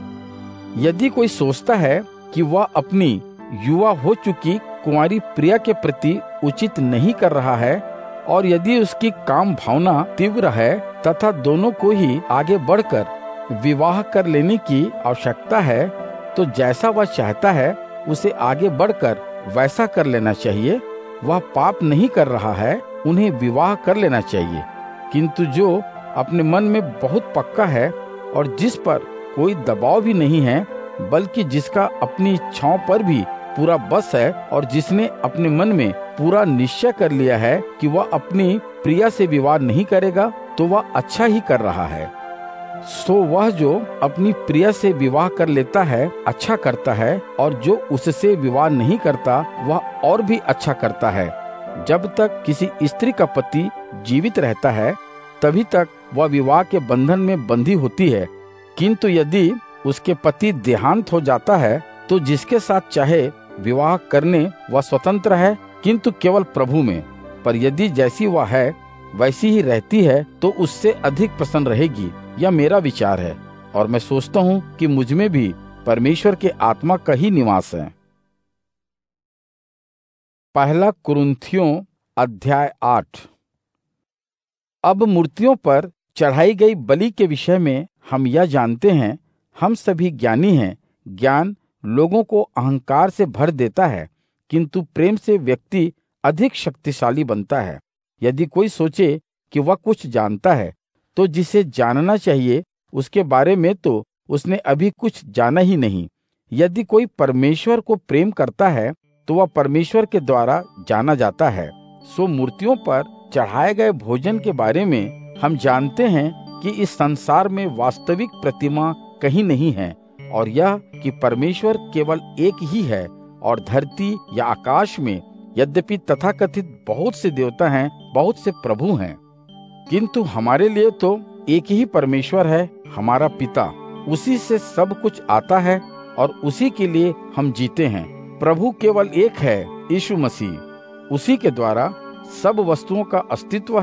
यदि कोई सोचता है कि वह अपनी युवा हो चुकी कुंवारी प्रिया के प्रति उचित नहीं कर रहा है, और यदि उसकी काम भावना तीव्र है तथा दोनों को ही आगे बढ़कर विवाह कर लेने की आवश्यकता है, तो जैसा वह चाहता है उसे आगे बढ़कर वैसा कर लेना चाहिए। वह पाप नहीं कर रहा है, उन्हें विवाह कर लेना चाहिए। किंतु जो अपने मन में बहुत पक्का है और जिस पर कोई दबाव भी नहीं है, बल्कि जिसका अपनी इच्छाओं पर भी पूरा बस है, और जिसने अपने मन में पूरा निश्चय कर लिया है कि वह अपनी प्रिया से विवाह नहीं करेगा, तो वह अच्छा ही कर रहा है। सो वह जो अपनी प्रिया से विवाह कर लेता है अच्छा करता है, और जो उससे विवाह नहीं करता वह और भी अच्छा करता है। जब तक किसी स्त्री का पति जीवित रहता है तभी तक वह विवाह के बंधन में बंधी होती है, किंतु यदि उसके पति देहांत हो जाता है तो जिसके साथ चाहे विवाह करने वह स्वतंत्र है, किंतु केवल प्रभु में। पर यदि जैसी वह है वैसी ही रहती है तो उससे अधिक प्रसन्न रहेगी। यह मेरा विचार है, और मैं सोचता हूँ कि मुझ में भी परमेश्वर के आत्मा का ही निवास है। पहला कुरिन्थियों अध्याय 8। अब मूर्तियों पर चढ़ाई गई बलि के विषय में हम यह जानते हैं, हम सभी ज्ञानी हैं। ज्ञान लोगों को अहंकार से भर देता है, किंतु प्रेम से व्यक्ति अधिक शक्तिशाली बनता है। यदि कोई सोचे कि वह कुछ जानता है, तो जिसे जानना चाहिए उसके बारे में तो उसने अभी कुछ जाना ही नहीं। यदि कोई परमेश्वर को प्रेम करता है तो वह परमेश्वर के द्वारा जाना जाता है। सो मूर्तियों पर चढ़ाए गए भोजन के बारे में हम जानते हैं कि इस संसार में वास्तविक प्रतिमा कहीं नहीं है, और यह कि परमेश्वर केवल एक ही है, और धरती या आकाश में यद्यपि तथाकथित बहुत से देवता हैं, बहुत से प्रभु हैं, किंतु हमारे लिए तो एक ही परमेश्वर है, हमारा पिता। उसी से सब कुछ आता है और उसी के लिए हम जीते हैं। प्रभु केवल एक है, यीशु मसीह। उसी के द्वारा सब वस्तुओं का अस्तित्व है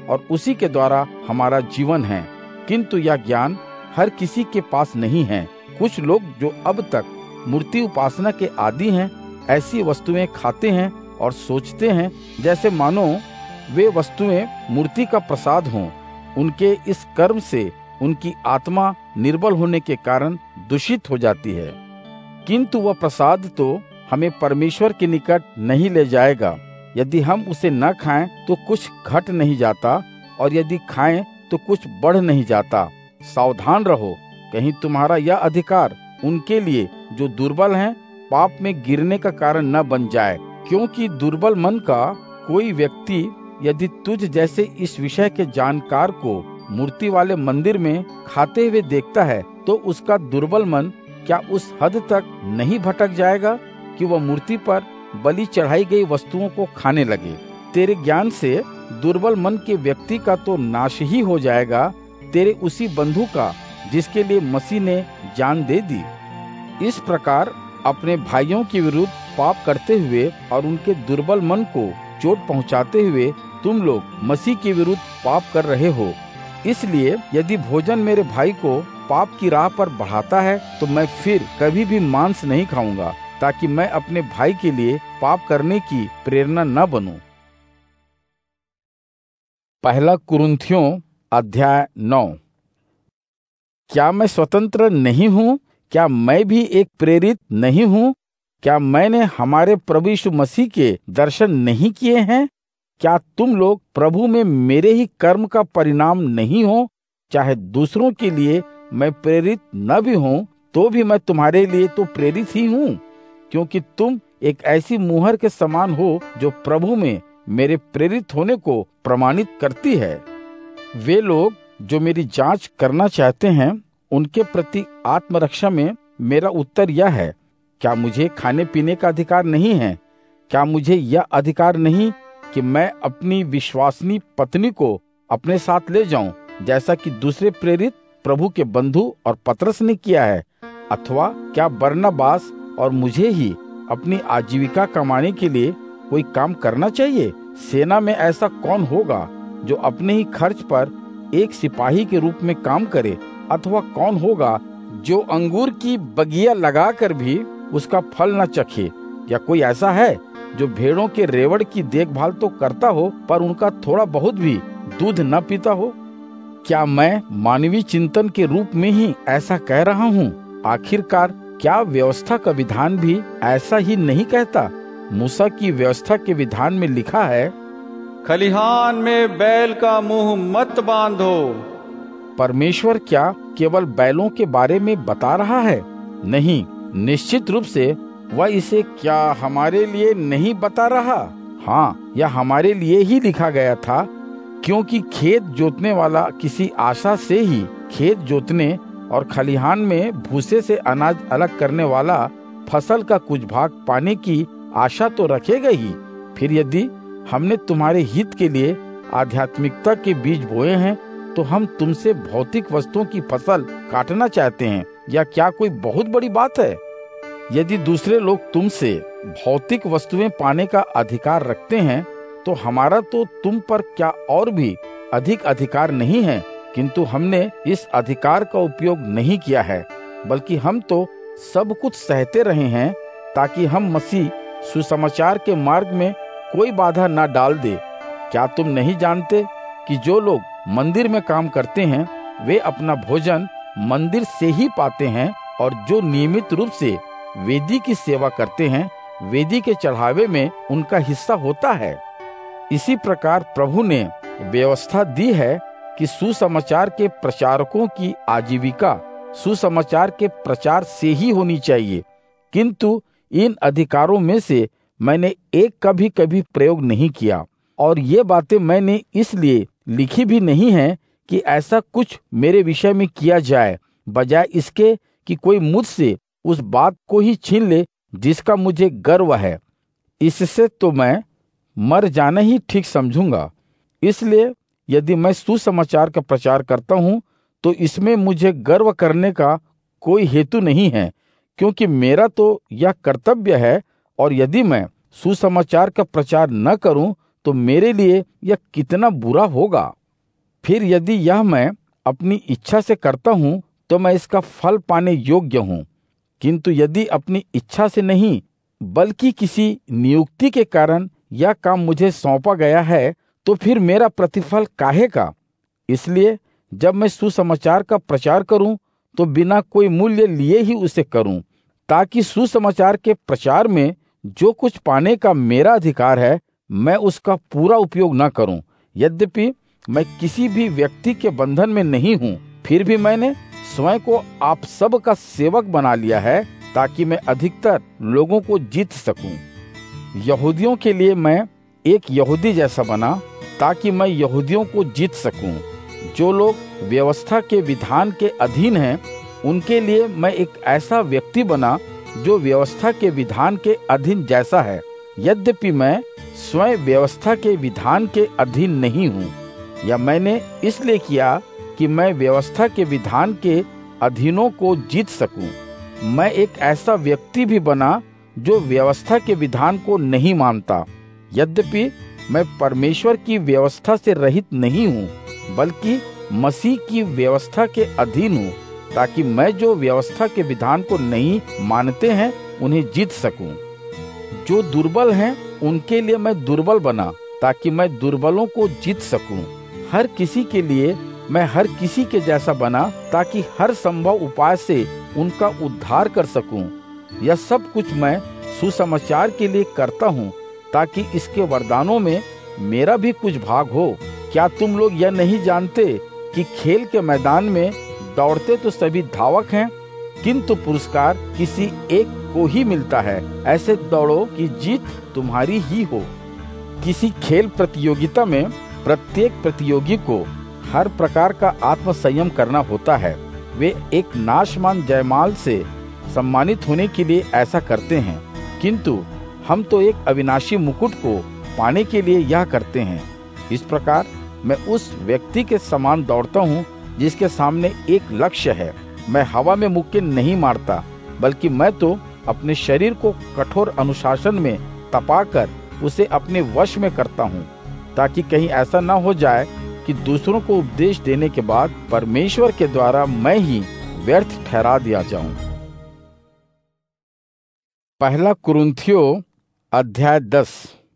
और उसी के द्वारा हमारा जीवन है। किंतु यह ज्ञान हर किसी के पास नहीं है। कुछ लोग जो अब तक मूर्ति उपासना के आदी हैं, ऐसी वस्तुएं खाते हैं और सोचते हैं जैसे मानो वे वस्तुएं मूर्ति का प्रसाद हों। उनके इस कर्म से उनकी आत्मा निर्बल होने के कारण दूषित हो जाती है। किंतु वह प्रसाद तो हमें परमेश्वर के निकट नहीं ले जाएगा। यदि हम उसे न खाएं तो कुछ घट नहीं जाता, और यदि खाएं तो कुछ बढ़ नहीं जाता। सावधान रहो, कहीं तुम्हारा यह अधिकार उनके लिए जो दुर्बल हैं पाप में गिरने का कारण न बन जाए। क्योंकि दुर्बल मन का कोई व्यक्ति यदि तुझ जैसे इस विषय के जानकार को मूर्ति वाले मंदिर में खाते हुए देखता है, तो उसका दुर्बल मन क्या उस हद तक नहीं भटक जाएगा कि वह मूर्ति पर बलि चढ़ाई गई वस्तुओं को खाने लगे। तेरे ज्ञान से दुर्बल मन के व्यक्ति का तो नाश ही हो जाएगा, तेरे उसी बंधु का जिसके लिए मसीह ने जान दे दी। इस प्रकार अपने भाइयों के विरुद्ध पाप करते हुए और उनके दुर्बल मन को चोट पहुंचाते हुए तुम लोग मसीह के विरुद्ध पाप कर रहे हो। इसलिए यदि भोजन मेरे भाई को पाप की राह पर बढ़ाता है, तो मैं फिर कभी भी मांस नहीं खाऊंगा, ताकि मैं अपने भाई के लिए पाप करने की प्रेरणा न बनूं। पहला कुरिन्थियों अध्याय 9। क्या मैं स्वतंत्र नहीं हूँ? क्या मैं भी एक प्रेरित नहीं हूँ? क्या मैंने हमारे प्रभु यीशु मसीह के दर्शन नहीं किए हैं? क्या तुम लोग प्रभु में मेरे ही कर्म का परिणाम नहीं हो? चाहे दूसरों के लिए मैं प्रेरित न भी हूँ, तो भी मैं तुम्हारे लिए तो प्रेरित ही हूँ, क्योंकि तुम एक ऐसी मुहर के समान हो जो प्रभु में मेरे प्रेरित होने को प्रमाणित करती है। वे लोग जो मेरी जांच करना चाहते हैं, उनके प्रति आत्मरक्षा में मेरा उत्तर यह है, क्या मुझे खाने पीने का अधिकार नहीं है? क्या मुझे यह अधिकार नहीं कि मैं अपनी विश्वासनी पत्नी को अपने साथ ले जाऊं, जैसा कि दूसरे प्रेरित प्रभु के बंधु और पतरस ने किया है? अथवा क्या बरनबास और मुझे ही अपनी आजीविका कमाने के लिए कोई काम करना चाहिए? सेना में ऐसा कौन होगा जो अपने ही खर्च पर एक सिपाही के रूप में काम करे? अथवा कौन होगा जो अंगूर की बगिया लगाकर भी उसका फल न चखे? या कोई ऐसा है जो भेड़ों के रेवड़ की देखभाल तो करता हो, पर उनका थोड़ा बहुत भी दूध न पीता हो? क्या मैं मानवीय चिंतन के रूप में ही ऐसा कह रहा हूँ? आखिरकार क्या व्यवस्था का विधान भी ऐसा ही नहीं कहता? मूसा की व्यवस्था के विधान में लिखा है, खलिहान में बैल का मुंह मत बांधो। परमेश्वर क्या केवल बैलों के बारे में बता रहा है? नहीं, निश्चित रूप से वह इसे क्या हमारे लिए नहीं बता रहा? हाँ, यह हमारे लिए ही लिखा गया था, क्योंकि खेत जोतने वाला किसी आशा से ही खेत जोतने और खलिहान में भूसे से अनाज अलग करने वाला फसल का कुछ भाग पाने की आशा तो रखेगा ही। फिर यदि हमने तुम्हारे हित के लिए आध्यात्मिकता के बीज बोए हैं, तो हम तुमसे भौतिक वस्तुओं की फसल काटना चाहते हैं, या क्या कोई बहुत बड़ी बात है? यदि दूसरे लोग तुमसे भौतिक वस्तुएं पाने का अधिकार रखते हैं, तो हमारा तो तुम पर क्या और भी अधिक अधिकार नहीं है? किंतु हमने इस अधिकार का उपयोग नहीं किया है, बल्कि हम तो सब कुछ सहते रहे हैं, ताकि हम मसीह सुसमाचार के मार्ग में कोई बाधा न डाल दे। क्या तुम नहीं जानते कि जो लोग मंदिर में काम करते हैं, वे अपना भोजन मंदिर से ही पाते हैं, और जो नियमित रूप से वेदी की सेवा करते हैं, वेदी के चढ़ावे में उनका हिस्सा होता है। इसी प्रकार प्रभु ने व्यवस्था दी है कि सुसमाचार के प्रचारकों की आजीविका सुसमाचार के प्रचार से ही होनी चाहिए। किंतु इन अधिकारों में से मैंने एक का भी कभी प्रयोग नहीं किया, और ये बातें मैंने इसलिए लिखी भी नहीं है कि ऐसा कुछ मेरे विषय में किया जाए, बजाय इसके कि कोई मुझसे उस बात को ही छीन ले जिसका मुझे गर्व है। इससे तो मैं मर जाना ही ठीक समझूंगा। इसलिए यदि मैं सुसमाचार का प्रचार करता हूँ, तो इसमें मुझे गर्व करने का कोई हेतु नहीं है, क्योंकि मेरा तो यह कर्तव्य है। और यदि मैं सुसमाचार का प्रचार न करूं, तो मेरे लिए यह कितना बुरा होगा। फिर यदि यह मैं अपनी इच्छा से करता हूँ तो मैं इसका फल पाने योग्य हूँ, किंतु यदि अपनी इच्छा से नहीं बल्कि किसी नियुक्ति के कारण यह काम मुझे सौंपा गया है, तो फिर मेरा प्रतिफल काहे का। इसलिए जब मैं सुसमाचार का प्रचार करूं तो बिना कोई मूल्य लिए ही उसे करूं, ताकि सुसमाचार के प्रचार में जो कुछ पाने का मेरा अधिकार है मैं उसका पूरा उपयोग न करूं। यद्यपि मैं किसी भी व्यक्ति के बंधन में नहीं हूं, फिर भी मैंने स्वयं को आप सब का सेवक बना लिया है, ताकि मैं अधिकतर लोगों को जीत सकूं। यहूदियों के लिए मैं एक यहूदी जैसा बना, ताकि मैं यहूदियों को जीत सकूं। जो लोग व्यवस्था के विधान के अधीन हैं, उनके लिए मैं एक ऐसा व्यक्ति बना जो व्यवस्था के विधान के अधीन जैसा है, यद्यपि मैं स्वयं व्यवस्था के विधान के अधीन नहीं हूँ। या मैंने इसलिए किया कि मैं व्यवस्था के विधान के अधीनों को जीत सकूं। मैं एक ऐसा व्यक्ति भी बना जो व्यवस्था के विधान को नहीं मानता, यद्यपि मैं परमेश्वर की व्यवस्था से रहित नहीं हूँ, बल्कि मसीह की व्यवस्था के अधीन हूँ, ताकि मैं जो व्यवस्था के विधान को नहीं मानते हैं उन्हें जीत सकूं। जो दुर्बल हैं उनके लिए मैं दुर्बल बना, ताकि मैं दुर्बलों को जीत सकूं। हर किसी के लिए मैं हर किसी के जैसा बना, ताकि हर संभव उपाय से उनका उद्धार कर सकूं। यह सब कुछ मैं सुसमाचार के लिए करता हूं, ताकि इसके वरदानों में मेरा भी कुछ भाग हो। क्या तुम लोग यह नहीं जानते कि खेल के मैदान में दौड़ते तो सभी धावक हैं, किंतु पुरस्कार किसी एक को ही मिलता है। ऐसे दौड़ो कि जीत तुम्हारी ही हो। किसी खेल प्रतियोगिता में प्रत्येक प्रतियोगी को हर प्रकार का आत्मसंयम करना होता है। वे एक नाशमान जयमाल से सम्मानित होने के लिए ऐसा करते हैं, किंतु हम तो एक अविनाशी मुकुट को पाने के लिए यह करते हैं। इस प्रकार मैं उस व्यक्ति के समान दौड़ता हूँ जिसके सामने एक लक्ष्य है। मैं हवा में मुक्के नहीं मारता, बल्कि मैं तो अपने शरीर को कठोर अनुशासन में तपाकर उसे अपने वश में करता हूँ, ताकि कहीं ऐसा न हो जाए कि दूसरों को उपदेश देने के बाद परमेश्वर के द्वारा मैं ही व्यर्थ ठहरा दिया जाऊं। पहला कुरिन्थियों अध्याय 10।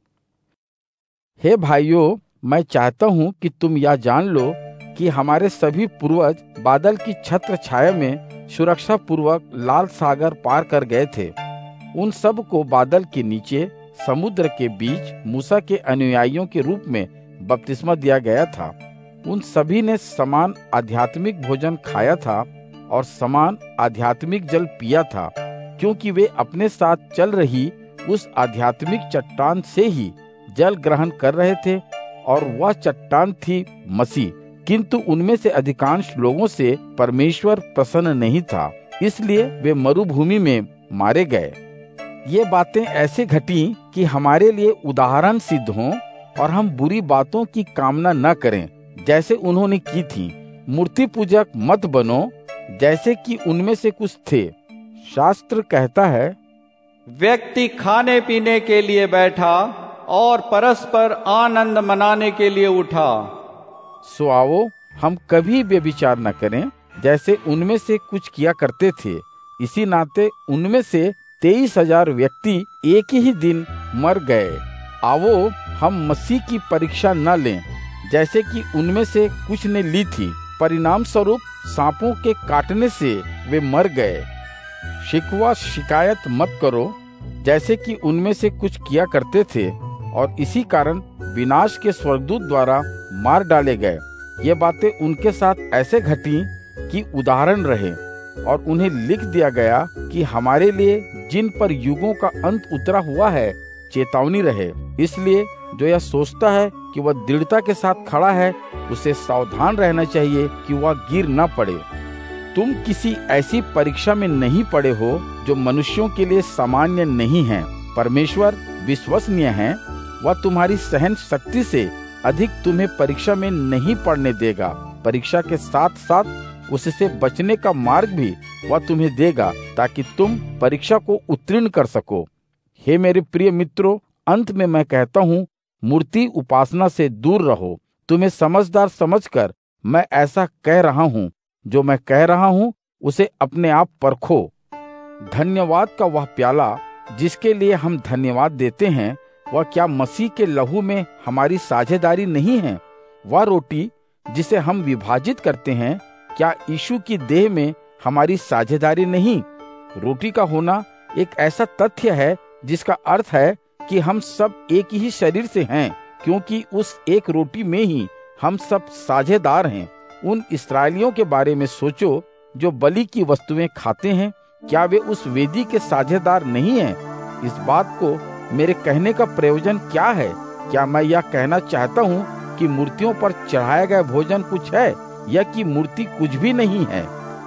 हे भाइयों, मैं चाहता हूं कि तुम यह जान लो कि हमारे सभी पूर्वज बादल की छत्र छाया में सुरक्षा पूर्वक लाल सागर पार कर गए थे। उन सब को बादल के नीचे समुद्र के बीच मूसा के अनुयायियों के रूप में बपतिस्मा दिया गया था। उन सभी ने समान आध्यात्मिक भोजन खाया था और समान आध्यात्मिक जल पिया था, क्योंकि वे अपने साथ चल रही उस आध्यात्मिक चट्टान से ही जल ग्रहण कर रहे थे, और वह चट्टान थी मसीह। किंतु उनमें से अधिकांश लोगों से परमेश्वर प्रसन्न नहीं था, इसलिए वे मरुभूमि में मारे गए। ये बातें ऐसे घटी कि हमारे लिए उदाहरण सिद्ध हों और हम बुरी बातों की कामना न करें जैसे उन्होंने की थी। मूर्ति पूजक मत बनो जैसे कि उनमें से कुछ थे। शास्त्र कहता है, व्यक्ति खाने पीने के लिए बैठा और परस्पर आनंद मनाने के लिए उठा। सो आओ हम कभी व्यभिचार न करें जैसे उनमें से कुछ किया करते थे। इसी नाते उनमें से 23,000 व्यक्ति एक ही दिन मर गए। आओ हम मसीह की परीक्षा न लें जैसे कि उनमें से कुछ ने ली थी। परिणाम स्वरूप सांपों के काटने से वे मर गए। शिकवा शिकायत मत करो जैसे कि उनमें से कुछ किया करते थे, और इसी कारण विनाश के स्वर्गदूत द्वारा मार डाले गए। ये बातें उनके साथ ऐसे घटी कि उदाहरण रहे, और उन्हें लिख दिया गया कि हमारे लिए जिन पर युगों का अंत उतरा हुआ है चेतावनी रहे। इसलिए जो यह सोचता है कि वह दृढ़ता के साथ खड़ा है, उसे सावधान रहना चाहिए कि वह गिर न पड़े। तुम किसी ऐसी परीक्षा में नहीं पड़े हो जो मनुष्यों के लिए सामान्य नहीं है। परमेश्वर विश्वसनीय है, वह तुम्हारी सहन शक्ति से अधिक तुम्हें परीक्षा में नहीं पड़ने देगा। परीक्षा के साथ साथ उससे बचने का मार्ग भी वह तुम्हें देगा, ताकि तुम परीक्षा को उत्तीर्ण कर सको। हे मेरे प्रिय मित्रों, अंत में मैं कहता हूँ मूर्ति उपासना से दूर रहो। तुम्हें समझदार समझकर मैं ऐसा कह रहा हूँ। जो मैं कह रहा हूँ उसे अपने आप परखो। धन्यवाद का वह प्याला जिसके लिए हम धन्यवाद देते हैं, वह क्या मसीह के लहू में हमारी साझेदारी नहीं है? वह रोटी जिसे हम विभाजित करते हैं, क्या यीशु की देह में हमारी साझेदारी नहीं? रोटी का होना एक ऐसा तथ्य है जिसका अर्थ है कि हम सब एक ही शरीर से हैं, क्योंकि उस एक रोटी में ही हम सब साझेदार हैं। उन इस्राएलियों के बारे में सोचो जो बलि की वस्तुएं खाते हैं, क्या वे उस वेदी के साझेदार नहीं हैं? इस बात को मेरे कहने का प्रयोजन क्या है? क्या मैं यह कहना चाहता हूँ कि मूर्तियों पर चढ़ाया गया भोजन कुछ है, या कि मूर्ति कुछ भी नहीं है?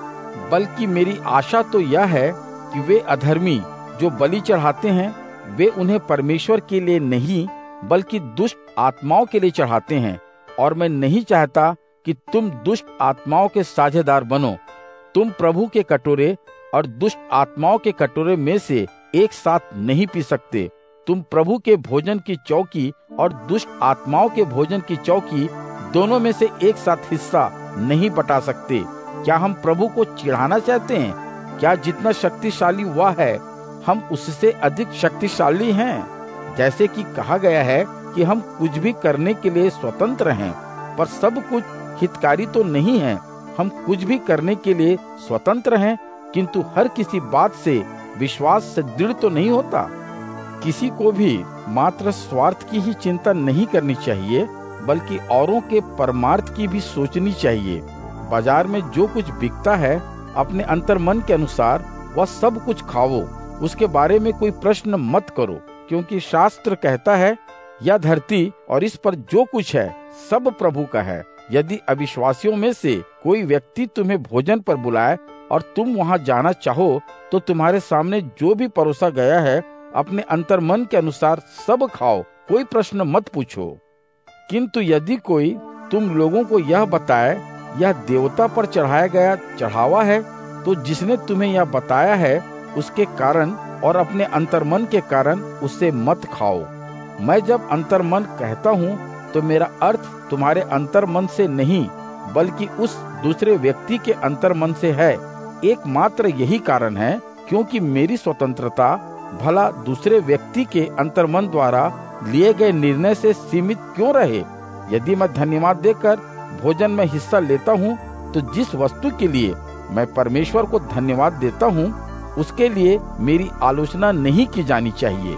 बल्कि मेरी आशा तो यह है कि वे अधर्मी जो बलि चढ़ाते हैं, वे उन्हें परमेश्वर के लिए नहीं बल्कि दुष्ट आत्माओं के लिए चढ़ाते हैं। और मैं नहीं चाहता कि तुम दुष्ट आत्माओं के साझेदार बनो। तुम प्रभु के कटोरे और दुष्ट आत्माओं के कटोरे में से एक साथ नहीं पी सकते। तुम प्रभु के भोजन की चौकी और दुष्ट आत्माओं के भोजन की चौकी दोनों में से एक साथ हिस्सा नहीं बटा सकते। क्या हम प्रभु को चिढ़ाना चाहते हैं? क्या जितना शक्तिशाली वह है, हम उससे अधिक शक्तिशाली हैं? जैसे कि कहा गया है कि हम कुछ भी करने के लिए स्वतंत्र हैं, पर सब कुछ हितकारी तो नहीं है। हम कुछ भी करने के लिए स्वतंत्र हैं, किंतु हर किसी बात से विश्वास से दृढ़ तो नहीं होता। किसी को भी मात्र स्वार्थ की ही चिंता नहीं करनी चाहिए, बल्कि औरों के परमार्थ की भी सोचनी चाहिए। बाजार में जो कुछ बिकता है, अपने अंतर्मन के अनुसार वह सब कुछ खाओ। उसके बारे में कोई प्रश्न मत करो, क्योंकि शास्त्र कहता है, यह धरती और इस पर जो कुछ है सब प्रभु का है। यदि अविश्वासियों में से कोई व्यक्ति तुम्हें भोजन पर बुलाए और तुम वहां जाना चाहो, तो तुम्हारे सामने जो भी परोसा गया है अपने अंतर्मन के अनुसार सब खाओ, कोई प्रश्न मत पूछो। किंतु यदि कोई तुम लोगों को यह बताए, यह देवता पर चढ़ाया गया चढ़ावा है, तो जिसने तुम्हें यह बताया है उसके कारण और अपने अंतर्मन के कारण उससे मत खाओ। मैं जब अंतर्मन कहता हूँ तो मेरा अर्थ तुम्हारे अंतर्मन से नहीं, बल्कि उस दूसरे व्यक्ति के अंतर्मन से है। एकमात्र यही कारण है, क्योंकि मेरी स्वतंत्रता भला दूसरे व्यक्ति के अंतर्मन द्वारा लिए गए निर्णय से सीमित क्यों रहे। यदि मैं धन्यवाद देकर भोजन में हिस्सा लेता हूँ, तो जिस वस्तु के लिए मैं परमेश्वर को धन्यवाद देता हूँ उसके लिए मेरी आलोचना नहीं की जानी चाहिए।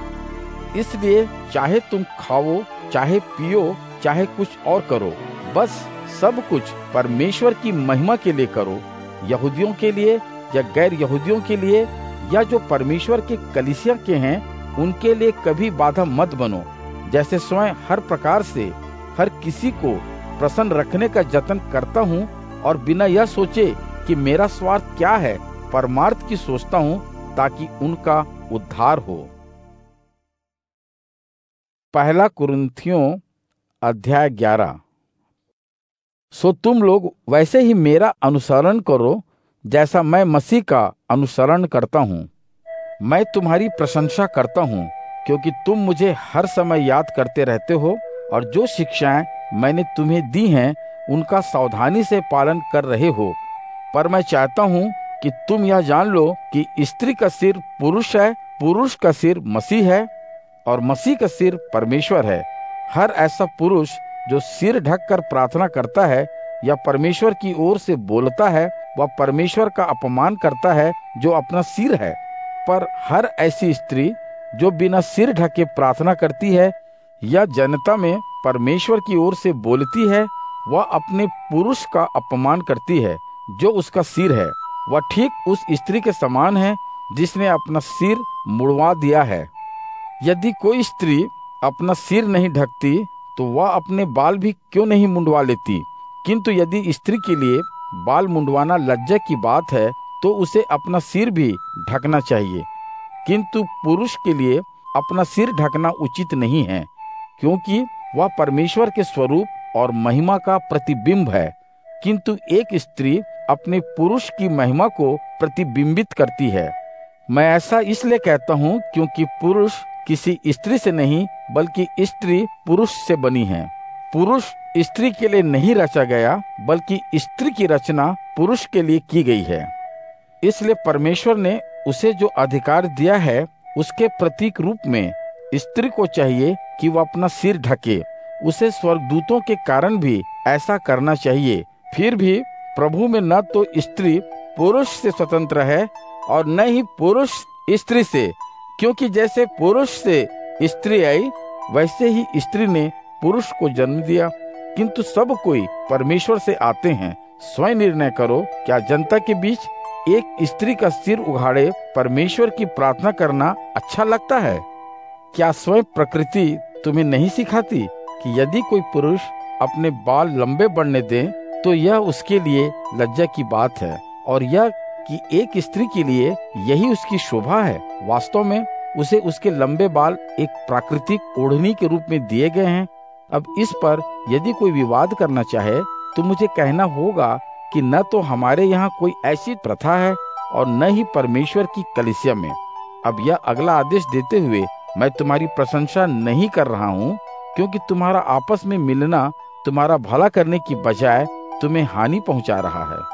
इसलिए चाहे तुम खाओ, चाहे पियो, चाहे कुछ और करो, बस सब कुछ परमेश्वर की महिमा के लिए करो। यहूदियों के लिए या गैर यहूदियों के लिए, या जो परमेश्वर के कलीसिया के हैं, उनके लिए कभी बाधा मत बनो। जैसे स्वयं हर प्रकार से हर किसी को प्रसन्न रखने का जतन करता हूँ, और बिना यह सोचे कि मेरा स्वार्थ क्या है, परमार्थ की सोचता हूँ, ताकि उनका उद्धार हो। पहला कुरिन्थियों अध्याय 11। सो तुम लोग वैसे ही मेरा अनुसरण करो जैसा मैं मसीह का अनुसरण करता हूँ। मैं तुम्हारी प्रशंसा करता हूँ, क्योंकि तुम मुझे हर समय याद करते रहते हो, और जो शिक्षाएं मैंने तुम्हें दी हैं उनका सावधानी से पालन कर रहे हो। पर मैं चाहता हूँ कि तुम यह जान लो कि स्त्री का सिर पुरुष है, पुरुष का सिर मसीह है, और मसीह का सिर परमेश्वर है। हर ऐसा पुरुष जो सिर ढककर प्रार्थना करता है या परमेश्वर की ओर से बोलता है, वह परमेश्वर का अपमान करता है जो अपना सिर है। पर हर ऐसी स्त्री जो बिना सिर ढके प्रार्थना करती है या जनता में परमेश्वर की ओर से बोलती है, वह अपने पुरुष का अपमान करती है जो उसका सिर है। वह ठीक उस स्त्री के समान है जिसने अपना सिर मुड़वा दिया है। यदि कोई स्त्री अपना सिर नहीं ढकती तो वह अपने बाल भी क्यों नहीं मुंडवा लेती। किंतु यदि स्त्री के लिए बाल मुंडवाना लज्जा की बात है, तो उसे अपना सिर भी ढकना चाहिए। किंतु पुरुष के लिए अपना सिर ढकना उचित नहीं है, क्योंकि वह परमेश्वर के स्वरूप और महिमा का प्रतिबिंब है। किंतु एक स्त्री अपने पुरुष की महिमा को प्रतिबिंबित करती है। मैं ऐसा इसलिए कहता हूँ क्योंकि पुरुष किसी स्त्री से नहीं, बल्कि स्त्री पुरुष से बनी है। पुरुष स्त्री के लिए नहीं रचा गया, बल्कि स्त्री की रचना पुरुष के लिए की गई है। इसलिए परमेश्वर ने उसे जो अधिकार दिया है, उसके प्रतीक रूप में स्त्री को चाहिए कि वह अपना सिर ढके। उसे स्वर्गदूतों के कारण भी ऐसा करना चाहिए। फिर भी प्रभु में न तो स्त्री पुरुष से स्वतंत्र है और न ही पुरुष स्त्री से, क्योंकि जैसे पुरुष से स्त्री आई, वैसे ही स्त्री ने पुरुष को जन्म दिया। किंतु सब कोई परमेश्वर से आते हैं। स्वयं निर्णय करो, क्या जनता के बीच एक स्त्री का सिर उघाड़े परमेश्वर की प्रार्थना करना अच्छा लगता है? क्या स्वयं प्रकृति तुम्हें नहीं सिखाती कि यदि कोई पुरुष अपने बाल लंबे बढ़ने दे तो यह उसके लिए लज्जा की बात है, और यह कि एक स्त्री के लिए यही उसकी शोभा है? वास्तव में उसे उसके लंबे बाल एक प्राकृतिक ओढ़नी के रूप में दिए गए हैं। अब इस पर यदि कोई विवाद करना चाहे तो मुझे कहना होगा कि न तो हमारे यहाँ कोई ऐसी प्रथा है और न ही परमेश्वर की कलीसिया में। अब यह अगला आदेश देते हुए मैं तुम्हारी प्रशंसा नहीं कर रहा हूँ, क्योंकि तुम्हारा आपस में मिलना तुम्हारा भला करने की बजाय तुम्हें हानि पहुँचा रहा है।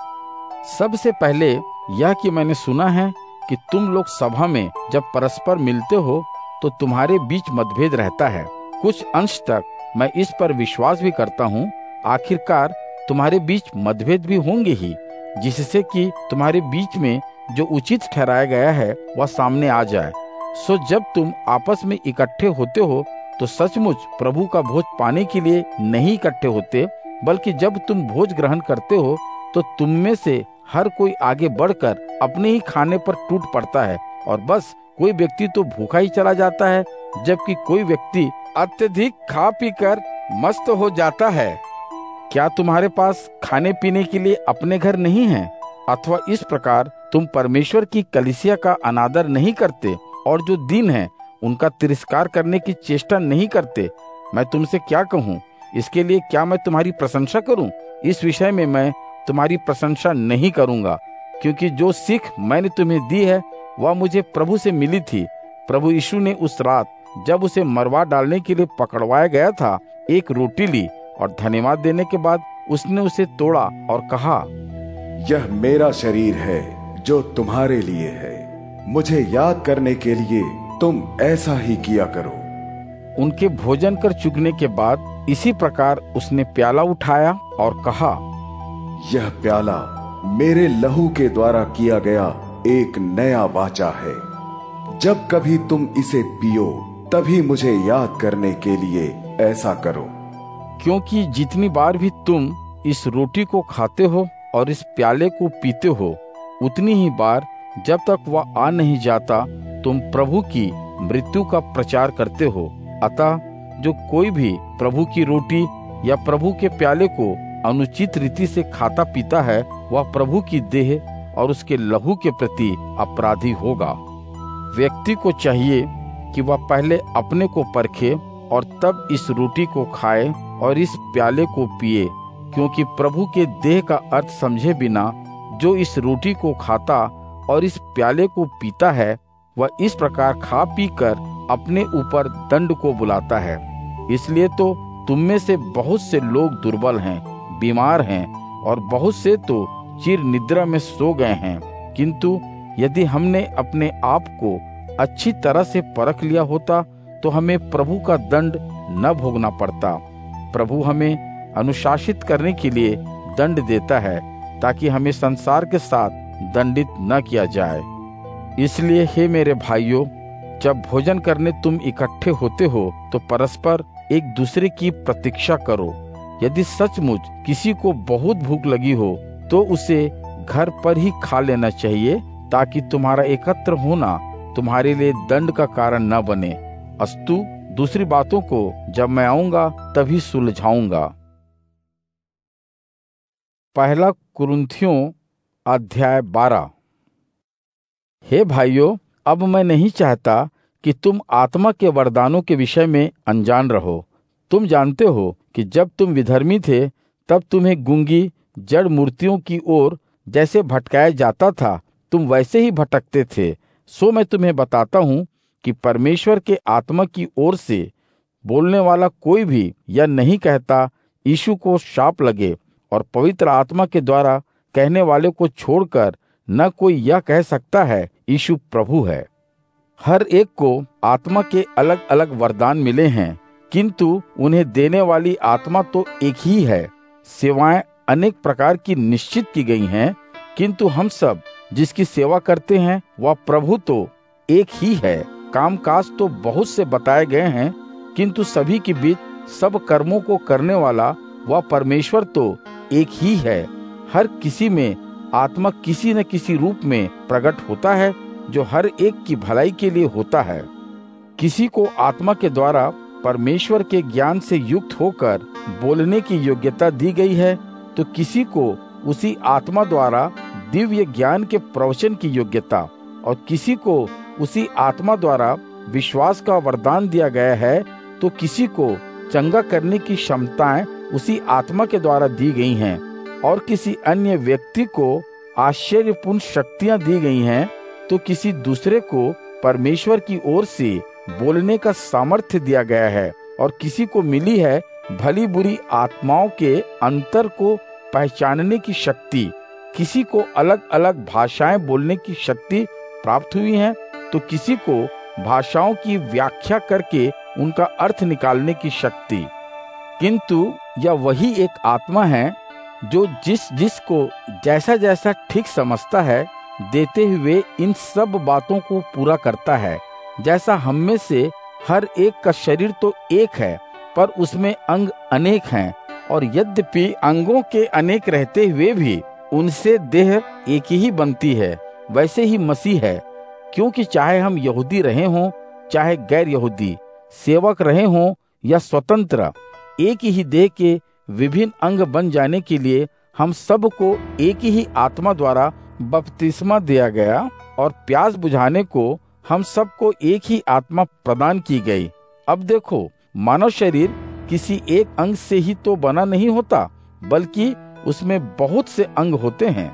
सबसे पहले यह कि मैंने सुना है कि तुम लोग सभा में जब परस्पर मिलते हो तो तुम्हारे बीच मतभेद रहता है। कुछ अंश तक मैं इस पर विश्वास भी करता हूँ। आखिरकार तुम्हारे बीच मतभेद भी होंगे ही, जिससे कि तुम्हारे बीच में जो उचित ठहराया गया है वह सामने आ जाए। सो जब तुम आपस में इकट्ठे होते हो तो सचमुच प्रभु का भोज पाने के लिए नहीं इकट्ठे होते, बल्कि जब तुम भोज ग्रहण करते हो तो तुम में से हर कोई आगे बढ़कर अपने ही खाने पर टूट पड़ता है, और बस कोई व्यक्ति तो भूखा ही चला जाता है, जबकि कोई व्यक्ति अत्यधिक खा पीकर मस्त हो जाता है। क्या तुम्हारे पास खाने पीने के लिए अपने घर नहीं है? अथवा इस प्रकार तुम परमेश्वर की कलीसिया का अनादर नहीं करते और जो दीन है उनका तिरस्कार करने की चेष्टा नहीं करते? मैं तुमसे क्या कहूँ? इसके लिए क्या मैं तुम्हारी प्रशंसा करूँ? इस विषय में मैं तुम्हारी प्रशंसा नहीं करूँगा, क्योंकि जो सीख मैंने तुम्हें दी है वह मुझे प्रभु से मिली थी। प्रभु यीशु ने उस रात जब उसे मरवा डालने के लिए पकड़वाया गया था, एक रोटी ली और धन्यवाद देने के बाद उसने उसे तोड़ा और कहा, यह मेरा शरीर है जो तुम्हारे लिए है। मुझे याद करने के लिए तुम ऐसा ही किया करो। उनके भोजन कर चुकने के बाद इसी प्रकार उसने प्याला उठाया और कहा, यह प्याला मेरे लहू के द्वारा किया गया एक नया वाचा है। जब कभी तुम इसे पियो तभी मुझे याद करने के लिए ऐसा करो। क्योंकि जितनी बार भी तुम इस रोटी को खाते हो और इस प्याले को पीते हो, उतनी ही बार जब तक वह आ नहीं जाता तुम प्रभु की मृत्यु का प्रचार करते हो। अतः जो कोई भी प्रभु की रोटी या प्रभु के प्याले को अनुचित रीति से खाता पीता है, वह प्रभु की देह और उसके लहू के प्रति अपराधी होगा। व्यक्ति को चाहिए कि वह पहले अपने को परखे और तब इस रोटी को खाए और इस प्याले को पिए, क्योंकि प्रभु के देह का अर्थ समझे बिना जो इस रोटी को खाता और इस प्याले को पीता है, वह इस प्रकार खा पी कर अपने ऊपर दंड को बुलाता है। इसलिए तो तुम में से बहुत से लोग दुर्बल हैं, बीमार हैं, और बहुत से तो चिर निद्रा में सो गए हैं। किंतु यदि हमने अपने आप को अच्छी तरह से परख लिया होता तो हमें प्रभु का दंड न भोगना पड़ता। प्रभु हमें अनुशासित करने के लिए दंड देता है, ताकि हमें संसार के साथ दंडित न किया जाए। इसलिए हे मेरे भाइयों, जब भोजन करने तुम इकट्ठे होते हो तो परस्पर एक दूसरे की प्रतीक्षा करो। यदि सचमुच किसी को बहुत भूख लगी हो तो उसे घर पर ही खा लेना चाहिए, ताकि तुम्हारा एकत्र होना तुम्हारे लिए दंड का कारण न बने। अस्तु दूसरी बातों को जब मैं आऊंगा तभी सुलझाऊंगा। पहला कुरिन्थियों अध्याय 12। हे भाइयों, अब मैं नहीं चाहता कि तुम आत्मा के वरदानों के विषय में अनजान रहो। तुम जानते हो कि जब तुम विधर्मी थे तब तुम्हें गूंगी जड़ मूर्तियों की ओर जैसे भटकाया जाता था, तुम वैसे ही भटकते थे। सो मैं तुम्हें बताता हूँ कि परमेश्वर के आत्मा की ओर से बोलने वाला कोई भी यह नहीं कहता यीशु को शाप लगे, और पवित्र आत्मा के द्वारा कहने वाले को छोड़कर न कोई यह कह सकता है यीशु प्रभु है। हर एक को आत्मा के अलग अलग वरदान मिले हैं, किंतु उन्हें देने वाली आत्मा तो एक ही है। सेवाएं अनेक प्रकार की निश्चित की गई हैं, किंतु हम सब जिसकी सेवा करते हैं वह प्रभु तो एक ही है। कामकाज तो बहुत से बताए गए हैं, किंतु सभी के बीच सब कर्मों को करने वाला वह परमेश्वर तो एक ही है। हर किसी में आत्मा किसी न किसी रूप में प्रकट होता है, जो हर एक की भलाई के लिए होता है। किसी को आत्मा के द्वारा परमेश्वर के ज्ञान से युक्त होकर बोलने की योग्यता दी गई है, तो किसी को उसी आत्मा द्वारा दिव्य ज्ञान के प्रवचन की योग्यता, और किसी को उसी आत्मा द्वारा विश्वास का वरदान दिया गया है, तो किसी को चंगा करने की क्षमताएं उसी आत्मा के द्वारा दी गई हैं, और किसी अन्य व्यक्ति को आश्चर्यपूर्ण शक्तियां दी गई हैं, तो किसी दूसरे को परमेश्वर की ओर से बोलने का सामर्थ्य दिया गया है, और किसी को मिली है भली बुरी आत्माओं के अंतर को पहचानने की शक्ति। किसी को अलग अलग भाषाएं बोलने की शक्ति प्राप्त हुई है, तो किसी को भाषाओं की व्याख्या करके उनका अर्थ निकालने की शक्ति। किंतु यह वही एक आत्मा है जो जिस को जैसा जैसा ठीक समझता है देते हुए इन सब बातों को पूरा करता है। जैसा हम में से हर एक का शरीर तो एक है, पर उसमें अंग अनेक हैं, और यद्यपि अंगों के अनेक रहते हुए भी उनसे देह एक ही बनती है, वैसे ही मसीह है। क्योंकि चाहे हम यहूदी रहे हों चाहे गैर यहूदी, सेवक रहे हों या स्वतंत्र, एक ही देह के विभिन्न अंग बन जाने के लिए हम सबको एक ही आत्मा द्वारा बपतिस्मा दिया गया, और प्यास बुझाने को हम सबको एक ही आत्मा प्रदान की गई। अब देखो, मानव शरीर किसी एक अंग से ही तो बना नहीं होता, बल्कि उसमें बहुत से अंग होते हैं।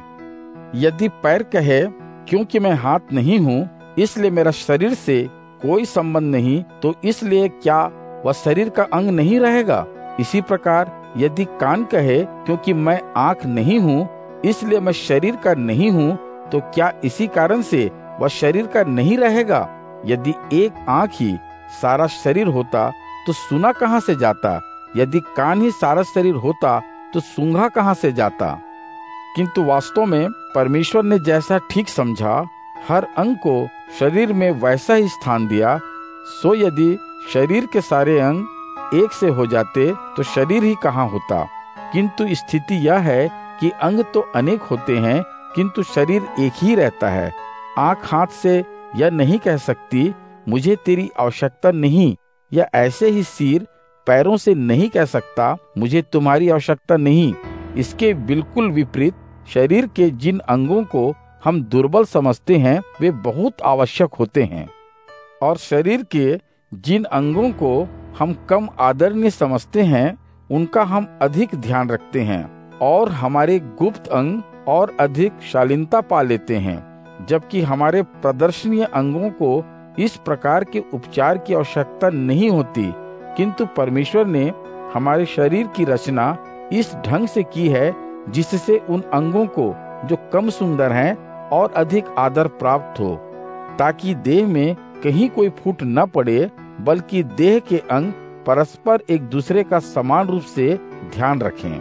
यदि पैर कहे क्योंकि मैं हाथ नहीं हूँ इसलिए मेरा शरीर से कोई संबंध नहीं, तो इसलिए क्या वह शरीर का अंग नहीं रहेगा? इसी प्रकार यदि कान कहे क्योंकि मैं आँख नहीं हूँ इसलिए मैं शरीर का नहीं हूँ, तो क्या इसी कारण से वह शरीर का नहीं रहेगा? यदि एक आँख ही सारा शरीर होता तो सुना कहाँ से जाता? यदि कान ही सारा शरीर होता तो सूंघा कहाँ से जाता? किंतु वास्तव में परमेश्वर ने जैसा ठीक समझा हर अंग को शरीर में वैसा ही स्थान दिया। सो यदि शरीर के सारे अंग एक से हो जाते तो शरीर ही कहाँ होता? किंतु स्थिति यह है कि अंग तो अनेक होते हैं, किंतु शरीर एक ही रहता है। आँख हाथ से यह नहीं कह सकती मुझे तेरी आवश्यकता नहीं, या ऐसे ही सिर पैरों से नहीं कह सकता मुझे तुम्हारी आवश्यकता नहीं। इसके बिल्कुल विपरीत शरीर के जिन अंगों को हम दुर्बल समझते हैं वे बहुत आवश्यक होते हैं, और शरीर के जिन अंगों को हम कम आदरणीय समझते हैं उनका हम अधिक ध्यान रखते हैं, और हमारे गुप्त अंग और अधिक शालीनता पा लेते हैं। जबकि हमारे प्रदर्शनीय अंगों को इस प्रकार के उपचार की आवश्यकता नहीं होती, किंतु परमेश्वर ने हमारे शरीर की रचना इस ढंग से की है जिससे उन अंगों को जो कम सुंदर हैं और अधिक आदर प्राप्त हो, ताकि देह में कहीं कोई फूट न पड़े, बल्कि देह के अंग परस्पर एक दूसरे का समान रूप से ध्यान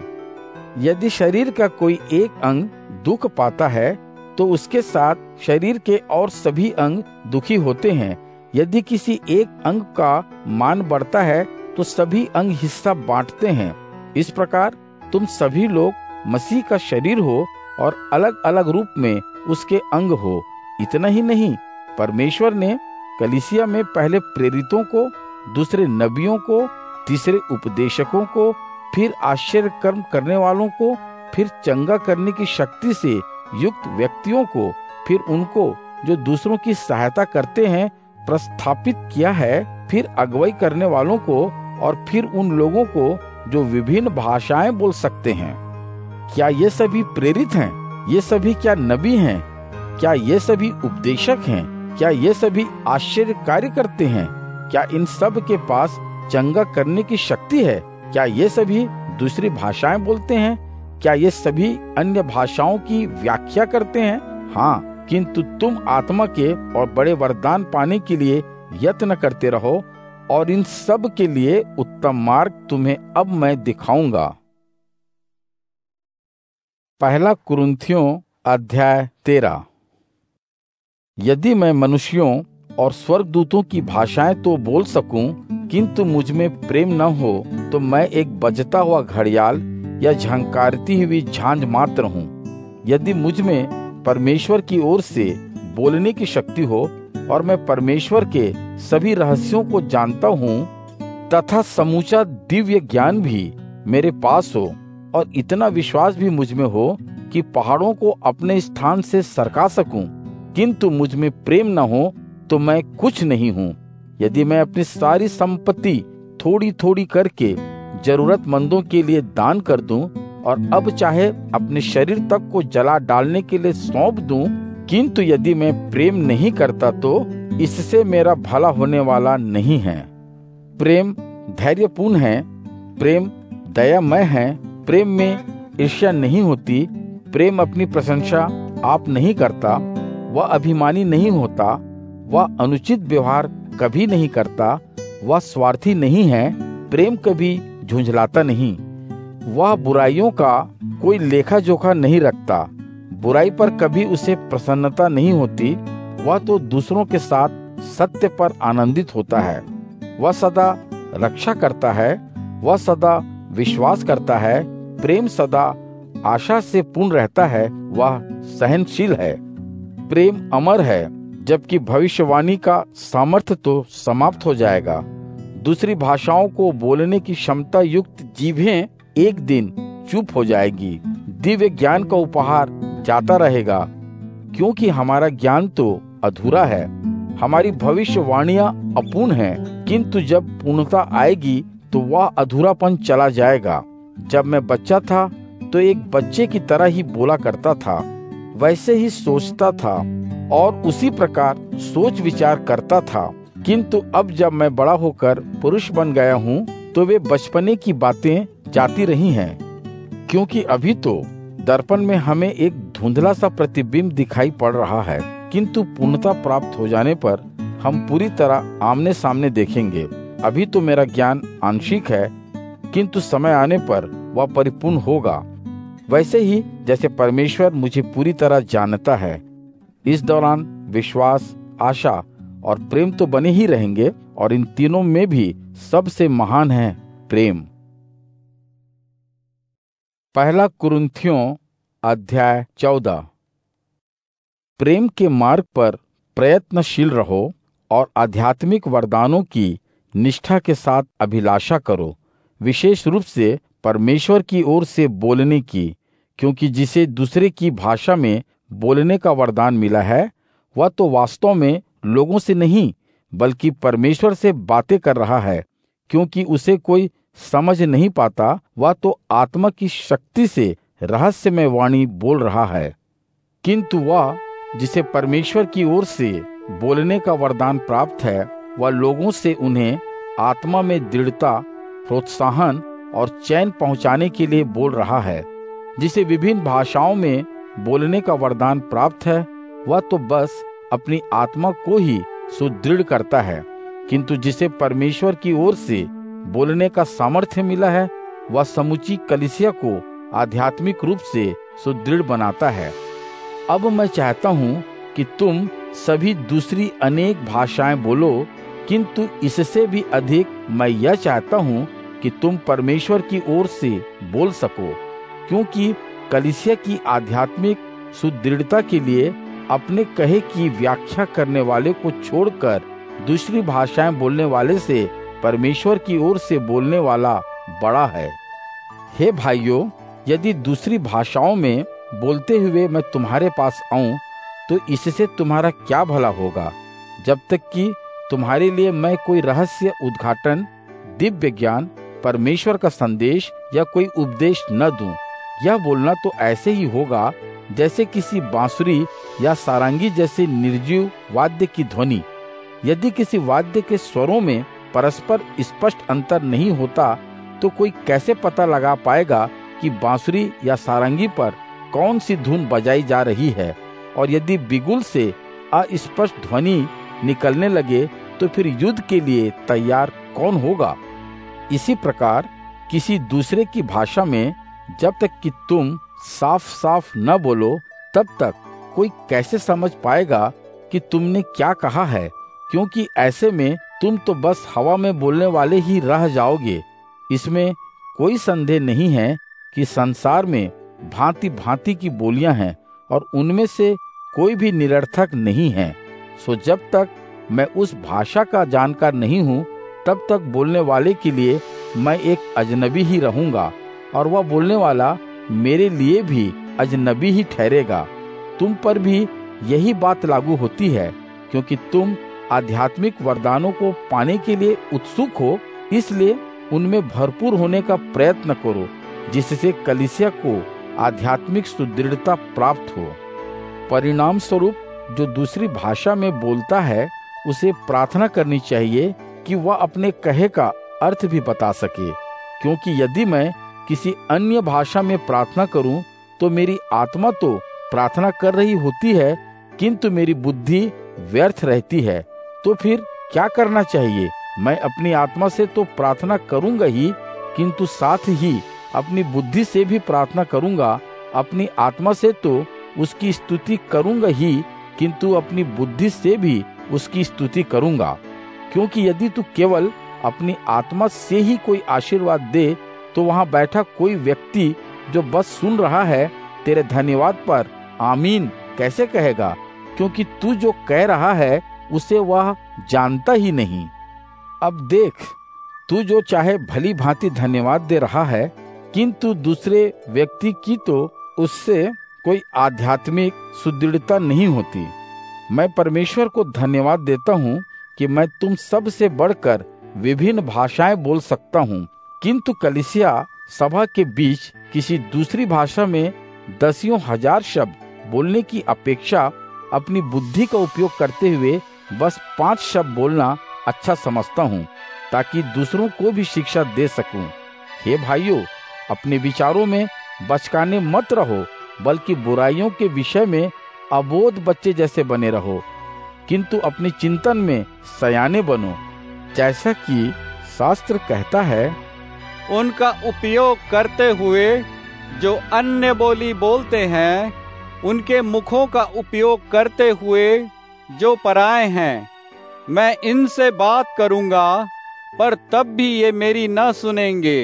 रखें। यदि शरीर का कोई एक अंग दुख पाता है तो उसके साथ शरीर के और सभी अंग दुखी होते हैं। यदि किसी एक अंग का मान बढ़ता है तो सभी अंग हिस्सा बांटते हैं। इस प्रकार तुम सभी लोग मसीह का शरीर हो और अलग अलग रूप में उसके अंग हो। इतना ही नहीं, परमेश्वर ने कलीसिया में पहले प्रेरितों को, दूसरे नबियों को, तीसरे उपदेशकों को, फिर आश्चर्य कर्म करने वालों को, फिर चंगा करने की शक्ति से युक्त व्यक्तियों को, फिर उनको जो दूसरों की सहायता करते हैं प्रस्थापित किया है, फिर अगुवाई करने वालों को, और फिर उन लोगों को जो विभिन्न भाषाएं बोल सकते हैं। क्या ये सभी प्रेरित हैं? ये सभी क्या नबी हैं? क्या ये सभी उपदेशक हैं? क्या ये सभी आश्चर्य कार्य करते हैं? क्या इन सब के पास चंगा करने की शक्ति है? क्या ये सभी दूसरी भाषाएं बोलते हैं? क्या ये सभी अन्य भाषाओं की व्याख्या करते हैं? हाँ, किंतु तुम आत्मा के और बड़े वरदान पाने के लिए यत्न करते रहो, और इन सब के लिए उत्तम मार्ग तुम्हें अब मैं दिखाऊंगा। पहला कुरिन्थियों अध्याय 13। यदि मैं मनुष्यों और स्वर्गदूतों की भाषाएं तो बोल सकूं, किंतु मुझ में प्रेम न हो तो मैं एक बजता हुआ घड़ियाल या झंकारती हुई झांझ मात्र हूँ। यदि मुझ में परमेश्वर की ओर से बोलने की शक्ति हो और मैं परमेश्वर के सभी रहस्यों को जानता हूँ तथा समूचा दिव्य ज्ञान भी मेरे पास हो और इतना विश्वास भी मुझ में हो कि पहाड़ों को अपने स्थान से सरका सकूं, किंतु मुझ में प्रेम न हो तो मैं कुछ नहीं हूँ। यदि मैं अपनी सारी संपत्ति थोड़ी थोड़ी करके जरूरतमंदों के लिए दान कर दूं और अब चाहे अपने शरीर तक को जला डालने के लिए सौंप दूं, किंतु यदि मैं प्रेम नहीं करता तो इससे मेरा भला होने वाला नहीं है। प्रेम धैर्यपूर्ण है, प्रेम दयामय है, प्रेम में ईर्ष्या नहीं होती, प्रेम अपनी प्रशंसा आप नहीं करता, वह अभिमानी नहीं होता, वह अनुचित व्यवहार कभी नहीं करता, वह स्वार्थी नहीं है, प्रेम कभी झुंझलाता नहीं, वह बुराइयों का कोई लेखा जोखा नहीं रखता, बुराई पर कभी उसे प्रसन्नता नहीं होती, वह तो दूसरों के साथ सत्य पर आनंदित होता है, वह सदा रक्षा करता है, वह सदा विश्वास करता है, प्रेम सदा आशा से पूर्ण रहता है, वह सहनशील है। प्रेम अमर है, जबकि भविष्यवाणी का सामर्थ्य तो समाप्त हो जाएगा। दूसरी भाषाओं को बोलने की क्षमता युक्त जीभें एक दिन चुप हो जाएगी। दिव्य ज्ञान का उपहार जाता रहेगा, क्योंकि हमारा ज्ञान तो अधूरा है। हमारी भविष्यवाणियां अपूर्ण हैं, किंतु जब पूर्णता आएगी तो वह अधूरापन चला जाएगा। जब मैं बच्चा था तो एक बच्चे की तरह ही बोला करता था, वैसे ही सोचता था और उसी प्रकार सोच विचार करता था, किंतु अब जब मैं बड़ा होकर पुरुष बन गया हूँ तो वे बचपने की बातें जाती रही हैं। क्योंकि अभी तो दर्पण में हमें एक धुंधला सा प्रतिबिंब दिखाई पड़ रहा है, किंतु पूर्णता प्राप्त हो जाने पर हम पूरी तरह आमने सामने देखेंगे। अभी तो मेरा ज्ञान आंशिक है, किंतु समय आने पर वह परिपूर्ण होगा, वैसे ही जैसे परमेश्वर मुझे पूरी तरह जानता है। इस दौरान विश्वास, आशा और प्रेम तो बने ही रहेंगे, और इन तीनों में भी सबसे महान है प्रेम। पहला कुरिन्थियों अध्याय 14। प्रेम के मार्ग पर प्रयत्नशील रहो और आध्यात्मिक वरदानों की निष्ठा के साथ अभिलाषा करो, विशेष रूप से परमेश्वर की ओर से बोलने की, क्योंकि जिसे दूसरे की भाषा में बोलने का वरदान मिला है वह तो वास्तव में लोगों से नहीं बल्कि परमेश्वर से बातें कर रहा है, क्योंकि उसे कोई समझ नहीं पाता, वह तो आत्मा की शक्ति से रहस्यमय वाणी बोल रहा है। किंतु वह जिसे परमेश्वर की ओर से बोलने का वरदान प्राप्त है, वह लोगों से उन्हें आत्मा में दृढ़ता, प्रोत्साहन और चैन पहुंचाने के लिए बोल रहा है। जिसे विभिन्न भाषाओं में बोलने का वरदान प्राप्त है, वह तो बस अपनी आत्मा को ही सुदृढ़ करता है, किंतु जिसे परमेश्वर की ओर से बोलने का सामर्थ्य मिला है, वह समूची कलीसिया को आध्यात्मिक रूप से सुदृढ़ बनाता है। अब मैं चाहता हूँ कि तुम सभी दूसरी अनेक भाषाएं बोलो, किंतु इससे भी अधिक मैं यह चाहता हूँ कि तुम परमेश्वर की ओर से बोल सको, क्योंकि कलीसिया की आध्यात्मिक सुदृढ़ता के लिए अपने कहे की व्याख्या करने वाले को छोड़कर दूसरी भाषाएं बोलने वाले से परमेश्वर की ओर से बोलने वाला बड़ा है। हे भाइयों, यदि दूसरी भाषाओं में बोलते हुए मैं तुम्हारे पास आऊं तो इससे तुम्हारा क्या भला होगा, जब तक कि तुम्हारे लिए मैं कोई रहस्य उद्घाटन, दिव्य ज्ञान, परमेश्वर का संदेश या कोई उपदेश न दूं। यह बोलना तो ऐसे ही होगा जैसे किसी बांसुरी या सारंगी जैसे निर्जीव वाद्य की ध्वनि। यदि किसी वाद्य के स्वरों में परस्पर स्पष्ट अंतर नहीं होता तो कोई कैसे पता लगा पाएगा कि बांसुरी या सारंगी पर कौन सी धुन बजाई जा रही है? और यदि बिगुल से अस्पष्ट ध्वनि निकलने लगे तो फिर युद्ध के लिए तैयार कौन होगा? इसी प्रकार किसी दूसरे की भाषा में जब तक कि तुम साफ साफ न बोलो तब तक कोई कैसे समझ पाएगा कि तुमने क्या कहा है? क्योंकि ऐसे में तुम तो बस हवा में बोलने वाले ही रह जाओगे। इसमें कोई संदेह नहीं है कि संसार में भांति भांति की बोलियां हैं और उनमें से कोई भी निरर्थक नहीं है। सो जब तक मैं उस भाषा का जानकार नहीं हूँ तब तक बोलने वाले के लिए मैं एक अजनबी ही रहूंगा और वह बोलने वाला मेरे लिए भी अजनबी ही ठहरेगा। तुम पर भी यही बात लागू होती है, क्योंकि तुम आध्यात्मिक वरदानों को पाने के लिए उत्सुक हो, इसलिए उनमें भरपूर होने का प्रयत्न करो, जिससे कलीसिया को आध्यात्मिक सुदृढ़ता प्राप्त हो। परिणाम स्वरूप जो दूसरी भाषा में बोलता है उसे प्रार्थना करनी चाहिए कि वह अपने कहे का अर्थ भी बता सके, क्योंकि यदि मैं किसी अन्य भाषा में प्रार्थना करूं तो मेरी आत्मा तो प्रार्थना कर रही होती है किंतु मेरी बुद्धि व्यर्थ रहती है। तो फिर क्या करना चाहिए? मैं अपनी आत्मा से तो प्रार्थना करूंगा ही, किंतु साथ ही अपनी बुद्धि से भी प्रार्थना करूंगा। अपनी आत्मा से तो उसकी स्तुति करूंगा ही, किंतु अपनी बुद्धि से भी उसकी स्तुति करूंगा। क्योंकि यदि तू केवल अपनी आत्मा से ही कोई आशीर्वाद दे तो वहां बैठा कोई व्यक्ति जो बस सुन रहा है तेरे धन्यवाद पर आमीन कैसे कहेगा? क्योंकि तू जो कह रहा है उसे वह जानता ही नहीं। अब देख, तू जो चाहे भली भांति धन्यवाद दे रहा है, किंतु दूसरे व्यक्ति की तो उससे कोई आध्यात्मिक सुदृढ़ता नहीं होती। मैं परमेश्वर को धन्यवाद देता हूँ कि मैं तुम सब से बढ़कर विभिन्न भाषाएं बोल सकता हूँ, किंतु कलीसिया सभा के बीच किसी दूसरी भाषा में दसियों हजार शब्द बोलने की अपेक्षा अपनी बुद्धि का उपयोग करते हुए बस 5 शब्द बोलना अच्छा समझता हूँ, ताकि दूसरों को भी शिक्षा दे सकूं। हे भाइयों, अपने विचारों में बचकाने मत रहो, बल्कि बुराइयों के विषय में अबोध बच्चे जैसे बने रहो, किंतु अपने चिंतन में सयाने बनो, जैसा कि शास्त्र कहता है, उनका उपयोग करते हुए जो अन्य बोली बोलते हैं, उनके मुखों का उपयोग करते हुए जो पराए हैं, मैं इनसे बात करूंगा, पर तब भी ये मेरी न सुनेंगे।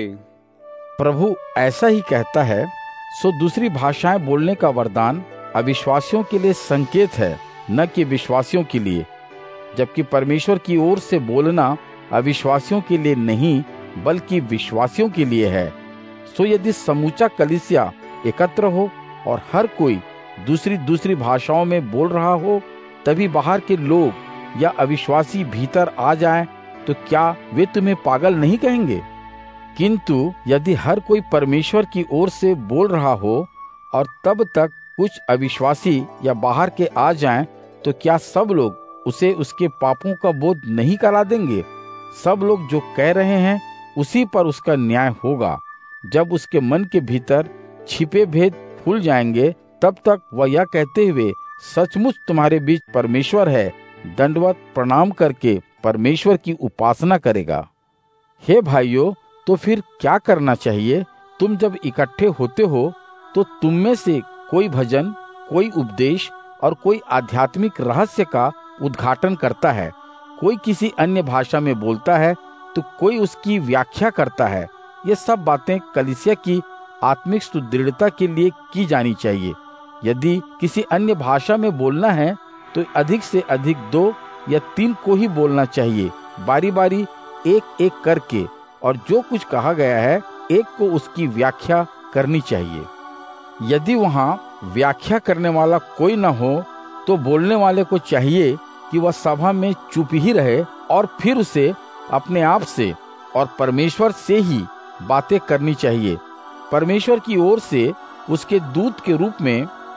प्रभु ऐसा ही कहता है। सो दूसरी भाषाएं बोलने का वरदान अविश्वासियों के लिए संकेत है, न कि विश्वासियों के लिए, जबकि परमेश्वर की ओर से बोलना अविश्वासियों के लिए नहीं बल्कि विश्वासियों के लिए है। सो यदि समूचा कलीसिया एकत्र हो और हर कोई दूसरी भाषाओं में बोल रहा हो, तभी बाहर के लोग या अविश्वासी भीतर आ जाएं, तो क्या वे तुम्हें पागल नहीं कहेंगे? किंतु यदि हर कोई परमेश्वर की ओर से बोल रहा हो और तब तक कुछ अविश्वासी या बाहर के आ जाएं, तो क्या सब लोग उसे उसके पापों का बोध नहीं करा देंगे? सब लोग जो कह रहे हैं उसी पर उसका न्याय होगा। जब उसके मन के भीतर छिपे भेद खुल जाएंगे, तब तक वह यह कहते हुए सचमुच तुम्हारे बीच परमेश्वर है, दंडवत प्रणाम करके परमेश्वर की उपासना करेगा। हे भाइयों, तो फिर क्या करना चाहिए? तुम जब इकट्ठे होते हो तो तुम में से कोई भजन, कोई उपदेश और कोई आध्यात्मिक रहस्य का उद्घाटन करता है, कोई किसी अन्य भाषा में बोलता है तो कोई उसकी व्याख्या करता है। ये सब बातें कलीसिया की आत्मिक सुदृढ़ता के लिए की जानी चाहिए। यदि किसी अन्य भाषा में बोलना है तो अधिक से अधिक 2 या 3 को ही बोलना चाहिए, बारी बारी एक एक करके, और जो कुछ कहा गया है एक को उसकी व्याख्या करनी चाहिए। यदि वहाँ व्याख्या करने वाला कोई न हो तो बोलने वाले को चाहिए कि वह सभा में चुप ही रहे और फिर उसे अपने आप से और परमेश्वर से ही बातें करनी चाहिए। परमेश्वर की ओर से उसके दूत के रूप में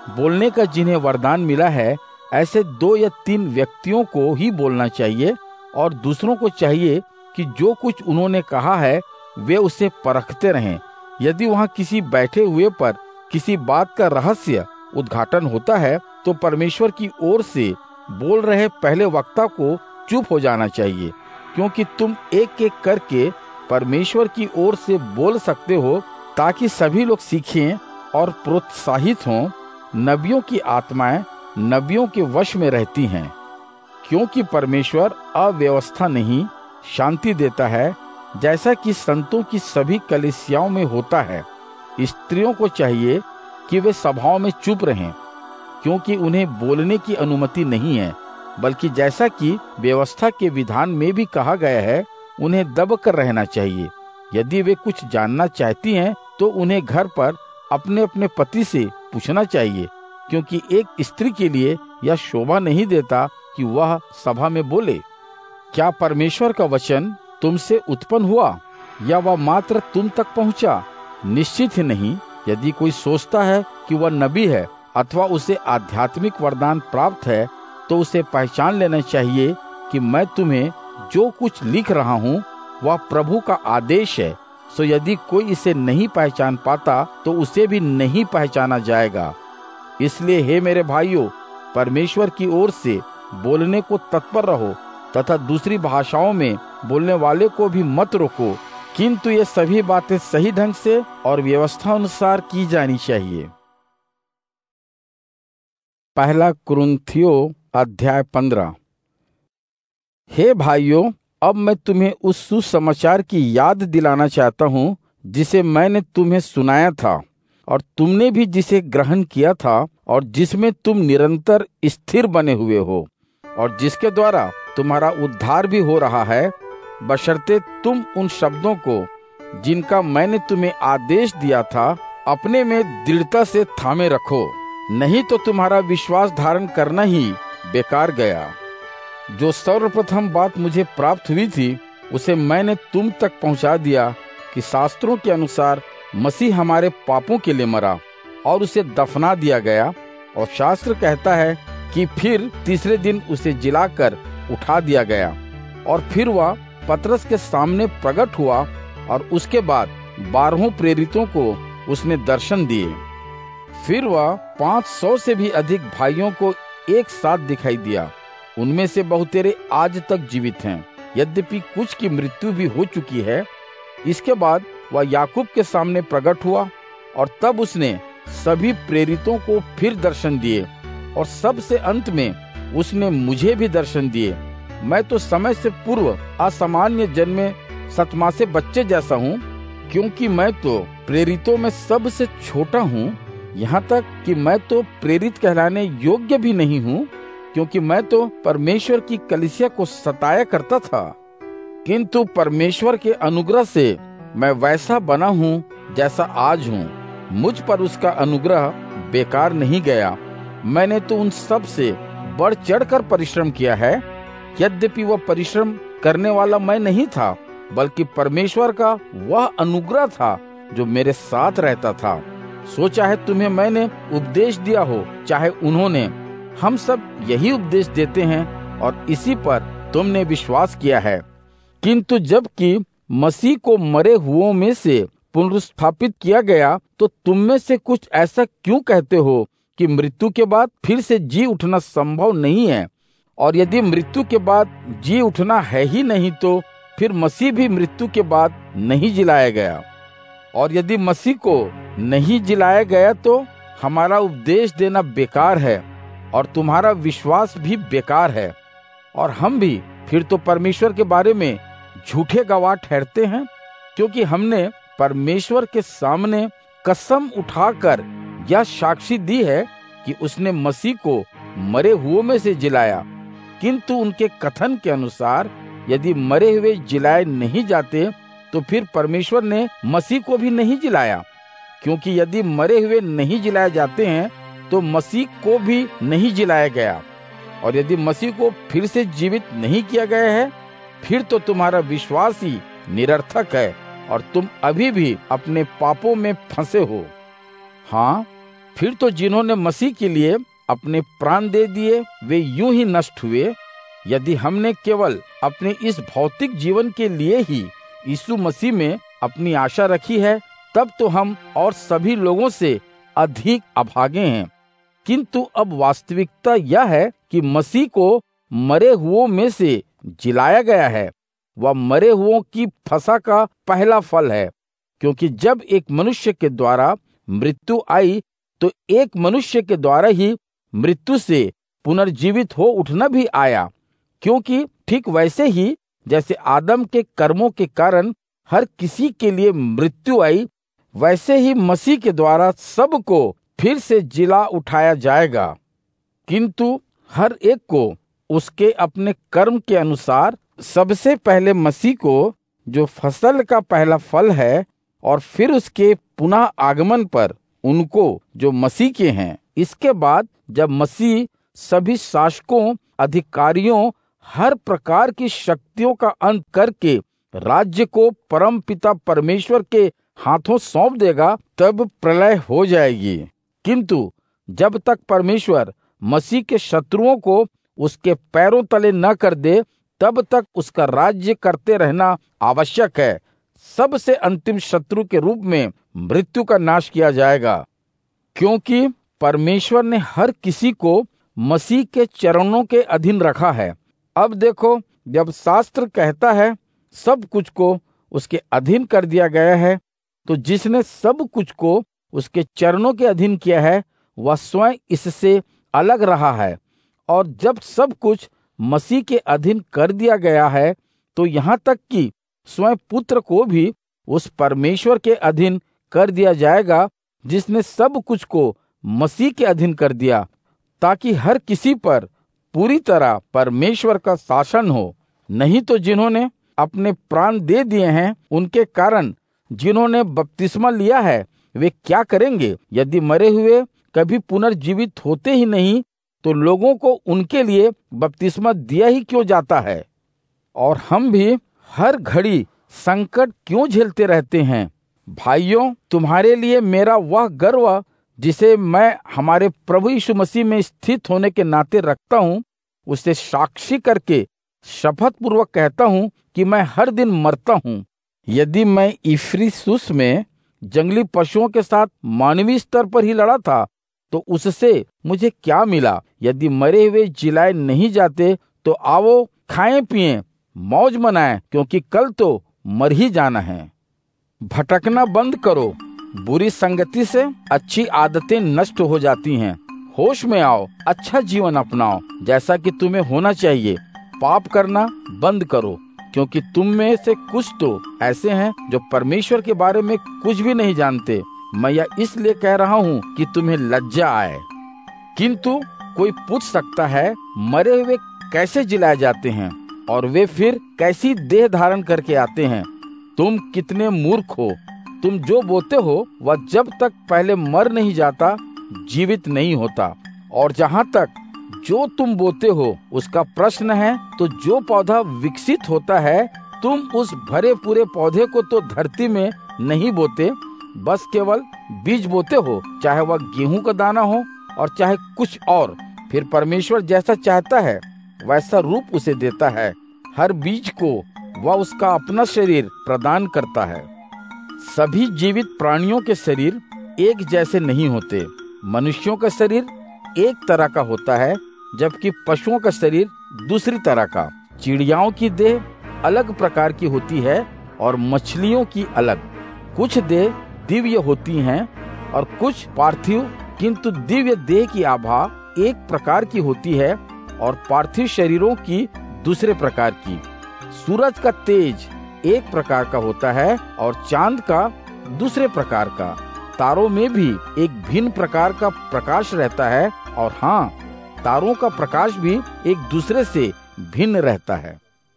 बोलने का जिन्हें वरदान मिला है ऐसे 2 या 3 व्यक्तियों को ही बोलना चाहिए, और दूसरों को चाहिए कि जो कुछ उन्होंने कहा है वे उसे परखते रहें। यदि वहाँ किसी बैठे हुए पर किसी बात का रहस्य उद्घाटन होता है तो परमेश्वर की ओर से बोल रहे पहले वक्ता को चुप हो जाना चाहिए, क्योंकि तुम एक एक करके परमेश्वर की ओर से बोल सकते हो, ताकि सभी लोग सीखें और प्रोत्साहित हों। नबियों की आत्माएं नबियों के वश में रहती हैं, क्योंकि परमेश्वर अव्यवस्था नहीं शांति देता है, जैसा कि संतों की सभी कलीसियाओं में होता है। स्त्रियों को चाहिए कि वे सभाओं में चुप रहें, क्योंकि उन्हें बोलने की अनुमति नहीं है, बल्कि जैसा कि व्यवस्था के विधान में भी कहा गया है, उन्हें दबकर रहना चाहिए। यदि वे कुछ जानना चाहती हैं तो उन्हें घर पर अपने अपने पति से पूछना चाहिए, क्योंकि एक स्त्री के लिए यह शोभा नहीं देता कि वह सभा में बोले। क्या परमेश्वर का वचन तुमसे उत्पन्न हुआ या वह मात्र तुम तक पहुंचा? निश्चित ही नहीं। यदि कोई सोचता है कि वह नबी है अथवा उसे आध्यात्मिक वरदान प्राप्त है, तो उसे पहचान लेना चाहिए कि मैं तुम्हें जो कुछ लिख रहा हूँ वह प्रभु का आदेश है। सो यदि कोई इसे नहीं पहचान पाता तो उसे भी नहीं पहचाना जाएगा। इसलिए हे मेरे भाइयों, परमेश्वर की ओर से बोलने को तत्पर रहो, तथा दूसरी भाषाओं में बोलने वाले को भी मत रोको, किंतु ये सभी बातें सही ढंग से और व्यवस्था अनुसार की जानी चाहिए। पहला कुरिन्थियों अध्याय 15। हे भाइयों, अब मैं तुम्हें उस सुसमाचार की याद दिलाना चाहता हूँ जिसे मैंने तुम्हें सुनाया था और तुमने भी जिसे ग्रहण किया था और जिसमें तुम निरंतर स्थिर बने हुए हो, और जिसके द्वारा तुम्हारा उद्धार भी हो रहा है, बशर्ते तुम उन शब्दों को जिनका मैंने तुम्हें आदेश दिया था अपने में दृढ़ता से थामे रखो, नहीं तो तुम्हारा विश्वास धारण करना ही बेकार गया। जो सर्वप्रथम बात मुझे प्राप्त हुई थी उसे मैंने तुम तक पहुंचा दिया कि शास्त्रों के अनुसार मसीह हमारे पापों के लिए मरा और उसे दफना दिया गया, और शास्त्र कहता है कि फिर तीसरे दिन उसे जिलाकर उठा दिया गया। और फिर वह पतरस के सामने प्रकट हुआ और उसके बाद 12 प्रेरितों को उसने दर्शन दिए। फिर वह 500 से भी अधिक भाइयों को एक साथ दिखाई दिया। उनमें से बहुतेरे आज तक जीवित हैं, यद्यपि कुछ की मृत्यु भी हो चुकी है। इसके बाद वह याकूब के सामने प्रकट हुआ और तब उसने सभी प्रेरितों को फिर दर्शन दिए, और सबसे अंत में उसने मुझे भी दर्शन दिए। मैं तो समय से पूर्व असामान्य जन्मे सतमासे बच्चे जैसा हूँ, क्योंकि मैं तो प्रेरितों में सबसे छोटा हूँ। यहाँ तक कि मैं तो प्रेरित कहलाने योग्य भी नहीं हूँ, क्योंकि मैं तो परमेश्वर की कलीसिया को सताया करता था। किंतु परमेश्वर के अनुग्रह से मैं वैसा बना हूँ जैसा आज हूँ। मुझ पर उसका अनुग्रह बेकार नहीं गया। मैंने तो उन सब से बढ़ चढ़कर परिश्रम किया है, यद्यपि वह परिश्रम करने वाला मैं नहीं था, बल्कि परमेश्वर का वह अनुग्रह था जो मेरे साथ रहता था। सो चाहे तुम्हें मैंने उपदेश दिया हो, चाहे उन्होंने, हम सब यही उपदेश देते हैं और इसी पर तुमने विश्वास किया है। किंतु जबकि मसीह को मरे हुओं में से पुनरुत्थापित किया गया, तो तुम में से कुछ ऐसा क्यों कहते हो कि मृत्यु के बाद फिर से जी उठना संभव नहीं है? और यदि मृत्यु के बाद जी उठना है ही नहीं, तो फिर मसीह भी मृत्यु के बाद नहीं जिलाया गया। और यदि मसीह को नहीं जिलाया गया तो हमारा उपदेश देना बेकार है और तुम्हारा विश्वास भी बेकार है, और हम भी फिर तो परमेश्वर के बारे में झूठे गवाह ठहरते हैं, क्योंकि हमने परमेश्वर के सामने कसम उठाकर यह साक्षी दी है कि उसने मसीह को मरे हुओं में से जिलाया। किंतु उनके कथन के अनुसार यदि मरे हुए जिलाए नहीं जाते तो फिर परमेश्वर ने मसीह को भी नहीं जिलाया, क्योंकि यदि मरे हुए नहीं जिलाए जाते हैं तो मसीह को भी नहीं जिलाया गया। और यदि मसीह को फिर से जीवित नहीं किया गया है, फिर तो तुम्हारा विश्वास ही निरर्थक है और तुम अभी भी अपने पापों में फंसे हो। हाँ, फिर तो जिन्होंने मसीह के लिए अपने प्राण दे दिए वे यूं ही नष्ट हुए। यदि हमने केवल अपने इस भौतिक जीवन के लिए ही यीशु मसीह में अपनी आशा रखी है, तब तो हम और सभी लोगों से अधिक अभागे हैं। किंतु अब वास्तविकता यह है कि मसीह को मरे हुओं में से जिलाया गया है। वह मरे हुओं की फसह का पहला फल है, क्योंकि जब एक मनुष्य के द्वारा मृत्यु आई तो एक मनुष्य के द्वारा ही मृत्यु से पुनर्जीवित हो उठना भी आया। क्योंकि ठीक वैसे ही जैसे आदम के कर्मों के कारण हर किसी के लिए मृत्यु आई, वैसे ही मसीह के द्वारा सबको फिर से जिला उठाया जाएगा। किंतु हर एक को उसके अपने कर्म के अनुसार, सबसे पहले मसीह को जो फसल का पहला फल है, और फिर उसके पुनः आगमन पर उनको जो मसीह के हैं। इसके बाद जब मसीह सभी शासकों, अधिकारियों, हर प्रकार की शक्तियों का अंत करके राज्य को परम पिता परमेश्वर के हाथों सौंप देगा, तब प्रलय हो जाएगी। किंतु जब तक परमेश्वर मसीह के शत्रुओं को उसके पैरों तले न कर दे, तब तक उसका राज्य करते रहना आवश्यक है। सबसे अंतिम शत्रु के रूप में मृत्यु का नाश किया जाएगा, क्योंकि परमेश्वर ने हर किसी को मसीह के चरणों के अधीन रखा है। अब देखो, जब शास्त्र कहता है सब कुछ को उसके अधीन कर दिया गया है, तो जिसने सब कुछ को उसके चरणों के अधीन किया है, वह स्वयं इससे अलग रहा है। और जब सब कुछ मसीह के अधीन कर दिया गया है, तो यहाँ तक कि स्वयं पुत्र को भी उस परमेश्वर के अधीन कर दिया जाएगा जिसने सब कुछ को मसीह के अधीन कर दिया, ताकि हर किसी पर पूरी तरह परमेश्वर का शासन हो। नहीं तो जिन्होंने अपने प्राण दे दिए हैं, उनके कारण जिन्होंने बपतिस्मा लिया है, वे क्या करेंगे? यदि मरे हुए कभी पुनर्जीवित होते ही नहीं, तो लोगों को उनके लिए बपतिस्मा दिया ही क्यों जाता है? और हम भी हर घड़ी संकट क्यों झेलते रहते हैं? भाइयों, तुम्हारे लिए मेरा वह गर्व जिसे मैं हमारे प्रभु यीशु मसीह में स्थित होने के नाते रखता हूँ, उसे साक्षी करके शपथ पूर्वक कहता हूँ कि मैं हर दिन मरता हूँ। यदि मैं इफिसुस में जंगली पशुओं के साथ मानवीय स्तर पर ही लड़ा था, तो उससे मुझे क्या मिला? यदि मरे हुए जिलाए नहीं जाते, तो आओ खाएं पिएं मौज मनाएं, क्योंकि कल तो मर ही जाना है। भटकना बंद करो, बुरी संगति से अच्छी आदतें नष्ट हो जाती हैं। होश में आओ, अच्छा जीवन अपनाओ जैसा कि तुम्हें होना चाहिए। पाप करना बंद करो, क्योंकि तुम में से कुछ तो ऐसे हैं जो परमेश्वर के बारे में कुछ भी नहीं जानते। मैं यह इसलिए कह रहा हूँ कि तुम्हें लज्जा आए। किंतु कोई पूछ सकता है, मरे हुए कैसे जिलाए जाते हैं और वे फिर कैसी देह धारण करके आते हैं? तुम कितने मूर्ख हो! तुम जो बोते हो वह जब तक पहले मर नहीं जाता जीवित नहीं होता। और जहाँ तक जो तुम बोते हो उसका प्रश्न है, तो जो पौधा विकसित होता है, तुम उस भरे पूरे पौधे को तो धरती में नहीं बोते, बस केवल बीज बोते हो, चाहे वह गेहूं का दाना हो और चाहे कुछ और। फिर परमेश्वर जैसा चाहता है वैसा रूप उसे देता है। हर बीज को वह उसका अपना शरीर प्रदान करता है। सभी जीवित प्राणियों के शरीर एक जैसे नहीं होते। मनुष्यों का शरीर एक तरह का होता है, जबकि पशुओं का शरीर दूसरी तरह का। चिड़ियाओं की देह अलग प्रकार की होती है और मछलियों की अलग। कुछ देह दिव्य होती हैं और कुछ पार्थिव, किंतु दिव्य देह की आभा एक प्रकार की होती है और पार्थिव शरीरों की दूसरे प्रकार की। सूरज का तेज एक प्रकार का होता है और चांद का दूसरे प्रकार का। तारों में भी एक भिन्न प्रकार का प्रकाश रहता है, और हाँ, तारों का प्रकाश भी एक दूसरे से भिन्न रहता है।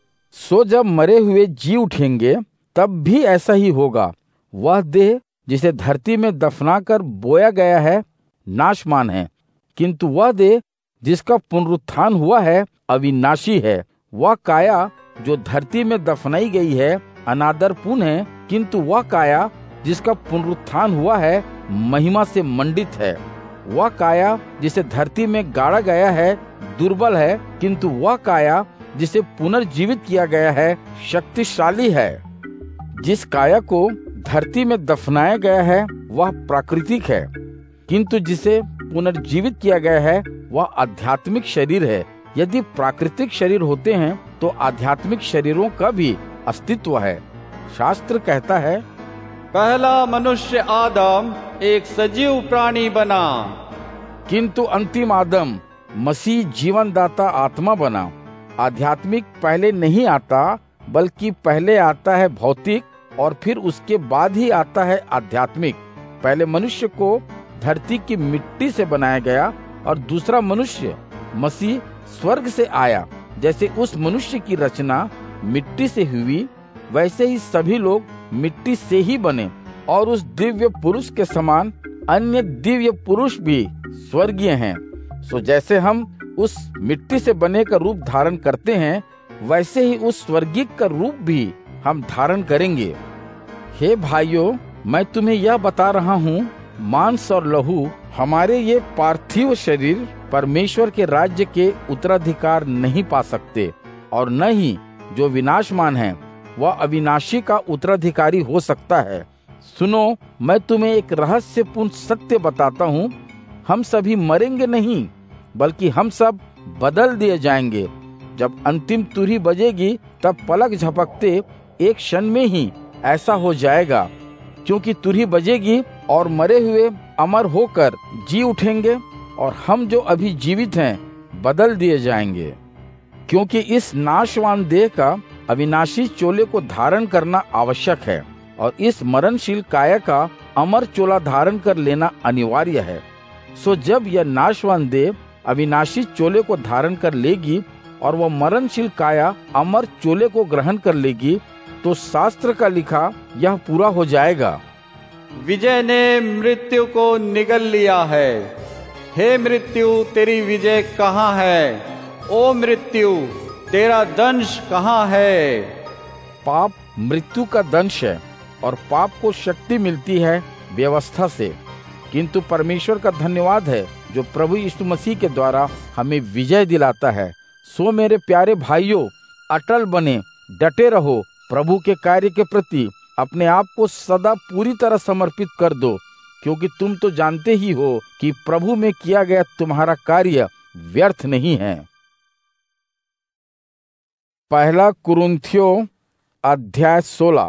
सो जब मरे हुए जी उठेंगे, तब भी ऐसा ही होगा। वह देह जिसे धरती में दफनाकर बोया गया है नाशमान है, किंतु वह देह जिसका पुनरुत्थान हुआ है अविनाशी है। वह काया जो धरती में दफनाई गई है अनादरपूर्ण है, किंतु वह काया जिसका पुनरुत्थान हुआ है महिमा से मंडित है। वह काया जिसे धरती में गाड़ा गया है दुर्बल है, किंतु वह काया जिसे पुनर्जीवित किया गया है शक्तिशाली है। जिस काया को धरती में दफनाया गया है वह प्राकृतिक है, किंतु जिसे पुनर्जीवित किया गया है वह आध्यात्मिक शरीर है। यदि प्राकृतिक शरीर होते हैं तो आध्यात्मिक शरीरों का भी अस्तित्व है। शास्त्र कहता है, पहला मनुष्य आदम एक सजीव प्राणी बना, किंतु अंतिम आदम मसीह जीवनदाता आत्मा बना। आध्यात्मिक पहले नहीं आता, बल्कि पहले आता है भौतिक और फिर उसके बाद ही आता है आध्यात्मिक। पहले मनुष्य को धरती की मिट्टी से बनाया गया और दूसरा मनुष्य मसीह स्वर्ग से आया। जैसे उस मनुष्य की रचना मिट्टी से हुई, वैसे ही सभी लोग मिट्टी से ही बने और उस दिव्य पुरुष के समान अन्य दिव्य पुरुष भी स्वर्गीय हैं। सो जैसे हम उस मिट्टी से बने का रूप धारण करते हैं, वैसे ही उस स्वर्गीय का रूप भी हम धारण करेंगे। हे भाइयों, मैं तुम्हें यह बता रहा हूँ, मांस और लहू हमारे ये पार्थिव शरीर परमेश्वर के राज्य के उत्तराधिकार नहीं पा सकते, और न ही जो विनाशमान है वह अविनाशी का उत्तराधिकारी हो सकता है। सुनो, मैं तुम्हें एक रहस्यपूर्ण सत्य बताता हूँ, हम सभी मरेंगे नहीं, बल्कि हम सब बदल दिए जाएंगे। जब अंतिम तुरही बजेगी तब पलक झपकते एक क्षण में ही ऐसा हो जाएगा, क्योंकि तुरही बजेगी और मरे हुए अमर होकर जी उठेंगे और हम जो अभी जीवित हैं बदल दिए जाएंगे। क्योंकि इस नाशवान देह का अविनाशी चोले को धारण करना आवश्यक है और इस मरणशील काया का अमर चोला धारण कर लेना अनिवार्य है। सो जब यह नाशवान देह अविनाशी चोले को धारण कर लेगी और वह मरणशील काया अमर चोले को ग्रहण कर लेगी, तो शास्त्र का लिखा यह पूरा हो जाएगा, विजय ने मृत्यु को निगल लिया है। हे मृत्यु, तेरी विजय कहाँ है? ओ मृत्यु, तेरा दंश कहाँ है? पाप मृत्यु का दंश है और पाप को शक्ति मिलती है व्यवस्था से, किंतु परमेश्वर का धन्यवाद है जो प्रभु यीशु मसीह के द्वारा हमें विजय दिलाता है। सो मेरे प्यारे भाइयों, अटल बने, डटे रहो, प्रभु के कार्य के प्रति अपने आप को सदा पूरी तरह समर्पित कर दो, क्योंकि तुम तो जानते ही हो कि प्रभु में किया गया तुम्हारा कार्य व्यर्थ नहीं है। पहला कुरिन्थियों अध्याय 16।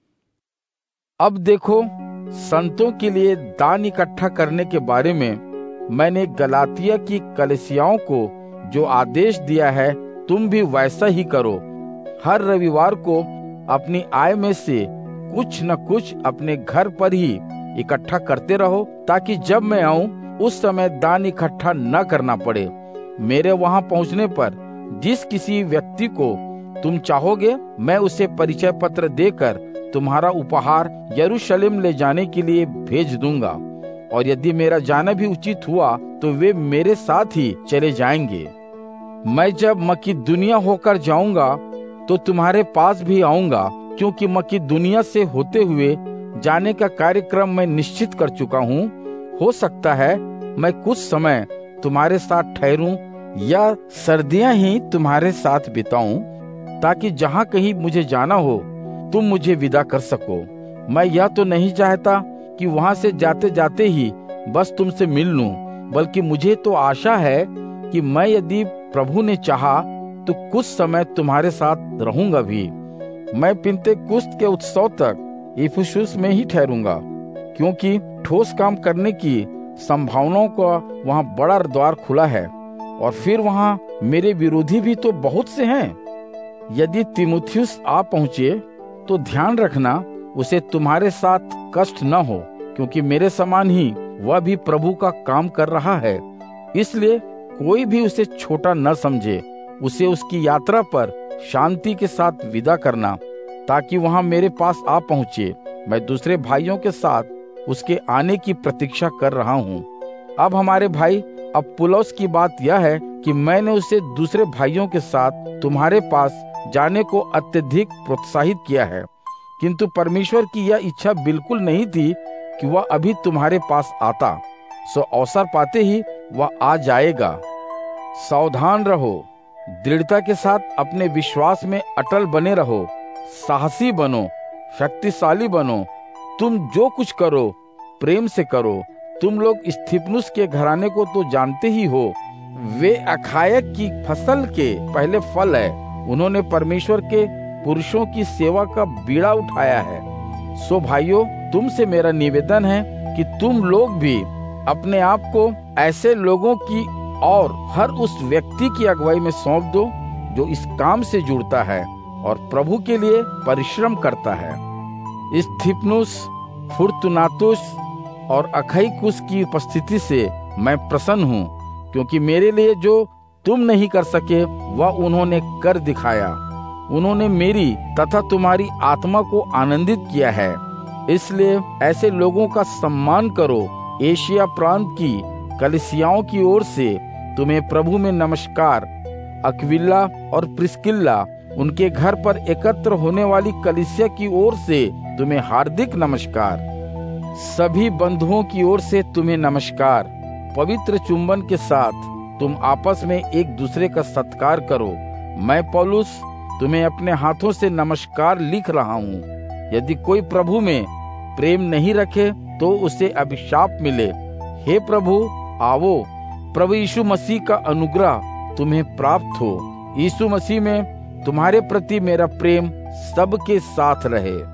अब देखो, संतों के लिए दान इकट्ठा करने के बारे में मैंने गलातिया की कलीसियाओं को जो आदेश दिया है, तुम भी वैसा ही करो। हर रविवार को अपनी आय में से कुछ न कुछ अपने घर पर ही इकट्ठा करते रहो, ताकि जब मैं आऊं उस समय दान इकट्ठा न करना पड़े। मेरे वहां पहुंचने पर जिस किसी व्यक्ति को तुम चाहोगे, मैं उसे परिचय पत्र देकर तुम्हारा उपहार यरूशलेम ले जाने के लिए भेज दूंगा, और यदि मेरा जाना भी उचित हुआ तो वे मेरे साथ ही चले जाएंगे। मैं जब मकिदुनिया होकर जाऊंगा तो तुम्हारे पास भी आऊंगा, क्योंकि मकिदुनिया से होते हुए जाने का कार्यक्रम मैं निश्चित कर चुका हूँ। हो सकता है मैं कुछ समय तुम्हारे साथ ठहरूं या सर्दियां ही तुम्हारे साथ बिताऊं, ताकि जहाँ कहीं मुझे जाना हो तुम मुझे विदा कर सको। मैं यह तो नहीं चाहता कि वहां से जाते जाते ही बस तुमसे मिल लूं, बल्कि मुझे तो आशा है कि मैं यदि प्रभु ने चाहा तो कुछ समय तुम्हारे साथ रहूंगा भी। मैं पिन्तेकुस्त के उत्सव तक इफिसुस में ही ठहरूंगा, क्योंकि ठोस काम करने की संभावनाओं का वहाँ बड़ा द्वार खुला है, और फिर वहाँ मेरे विरोधी भी तो बहुत से हैं। यदि तीमुथियुस आ पहुँचे तो ध्यान रखना उसे तुम्हारे साथ कष्ट न हो, क्योंकि मेरे समान ही वह भी प्रभु का काम कर रहा है। इसलिए कोई भी उसे छोटा न समझे। उसे उसकी यात्रा पर शांति के साथ विदा करना, ताकि वहां मेरे पास आ पहुंचे। मैं दूसरे भाइयों के साथ उसके आने की प्रतीक्षा कर रहा हूं। अब हमारे भाई अपुल्लोस की बात यह है कि मैंने उसे दूसरे भाइयों के साथ तुम्हारे पास जाने को अत्यधिक प्रोत्साहित किया है, किंतु परमेश्वर की यह इच्छा बिल्कुल नहीं थी कि वह अभी तुम्हारे पास आता। सो अवसर पाते ही वह आ जाएगा। सावधान रहो, दृढ़ता के साथ अपने विश्वास में अटल बने रहो, साहसी बनो, शक्तिशाली बनो। तुम जो कुछ करो प्रेम से करो। तुम लोग स्तिफनुस के घराने को तो जानते ही हो, वे अखाया की फसल के पहले फल है। उन्होंने परमेश्वर के पुरुषों की सेवा का बीड़ा उठाया है। सो भाइयों, तुमसे मेरा निवेदन है कि तुम लोग भी अपने आप को ऐसे लोगों की और हर उस व्यक्ति की अगुवाई में सौंप दो जो इस काम से जुड़ता है और प्रभु के लिए परिश्रम करता है। स्तिफनुस, फुर्तुनातुस और अखईकुस की उपस्थिति से मैं प्रसन्न हूँ, क्योंकि मेरे लिए जो तुम नहीं कर सके वह उन्होंने कर दिखाया। उन्होंने मेरी तथा तुम्हारी आत्मा को आनंदित किया है। इसलिए ऐसे लोगों का सम्मान करो। एशिया प्रांत की कलीसियाओं की ओर से तुम्हें प्रभु में नमस्कार। अक्विला और प्रिस्किल्ला, उनके घर पर एकत्र होने वाली कलीसिया की ओर से तुम्हें हार्दिक नमस्कार। सभी बंधुओं की ओर से तुम्हें नमस्कार। पवित्र चुंबन के साथ तुम आपस में एक दूसरे का सत्कार करो। मैं पौलुस तुम्हें अपने हाथों से नमस्कार लिख रहा हूँ। यदि कोई प्रभु में प्रेम नहीं रखे तो उसे अभिशाप मिले। हे प्रभु, आवो। प्रभु यीशु मसीह का अनुग्रह तुम्हें प्राप्त हो। यीशु मसीह में तुम्हारे प्रति मेरा प्रेम सबके साथ रहे।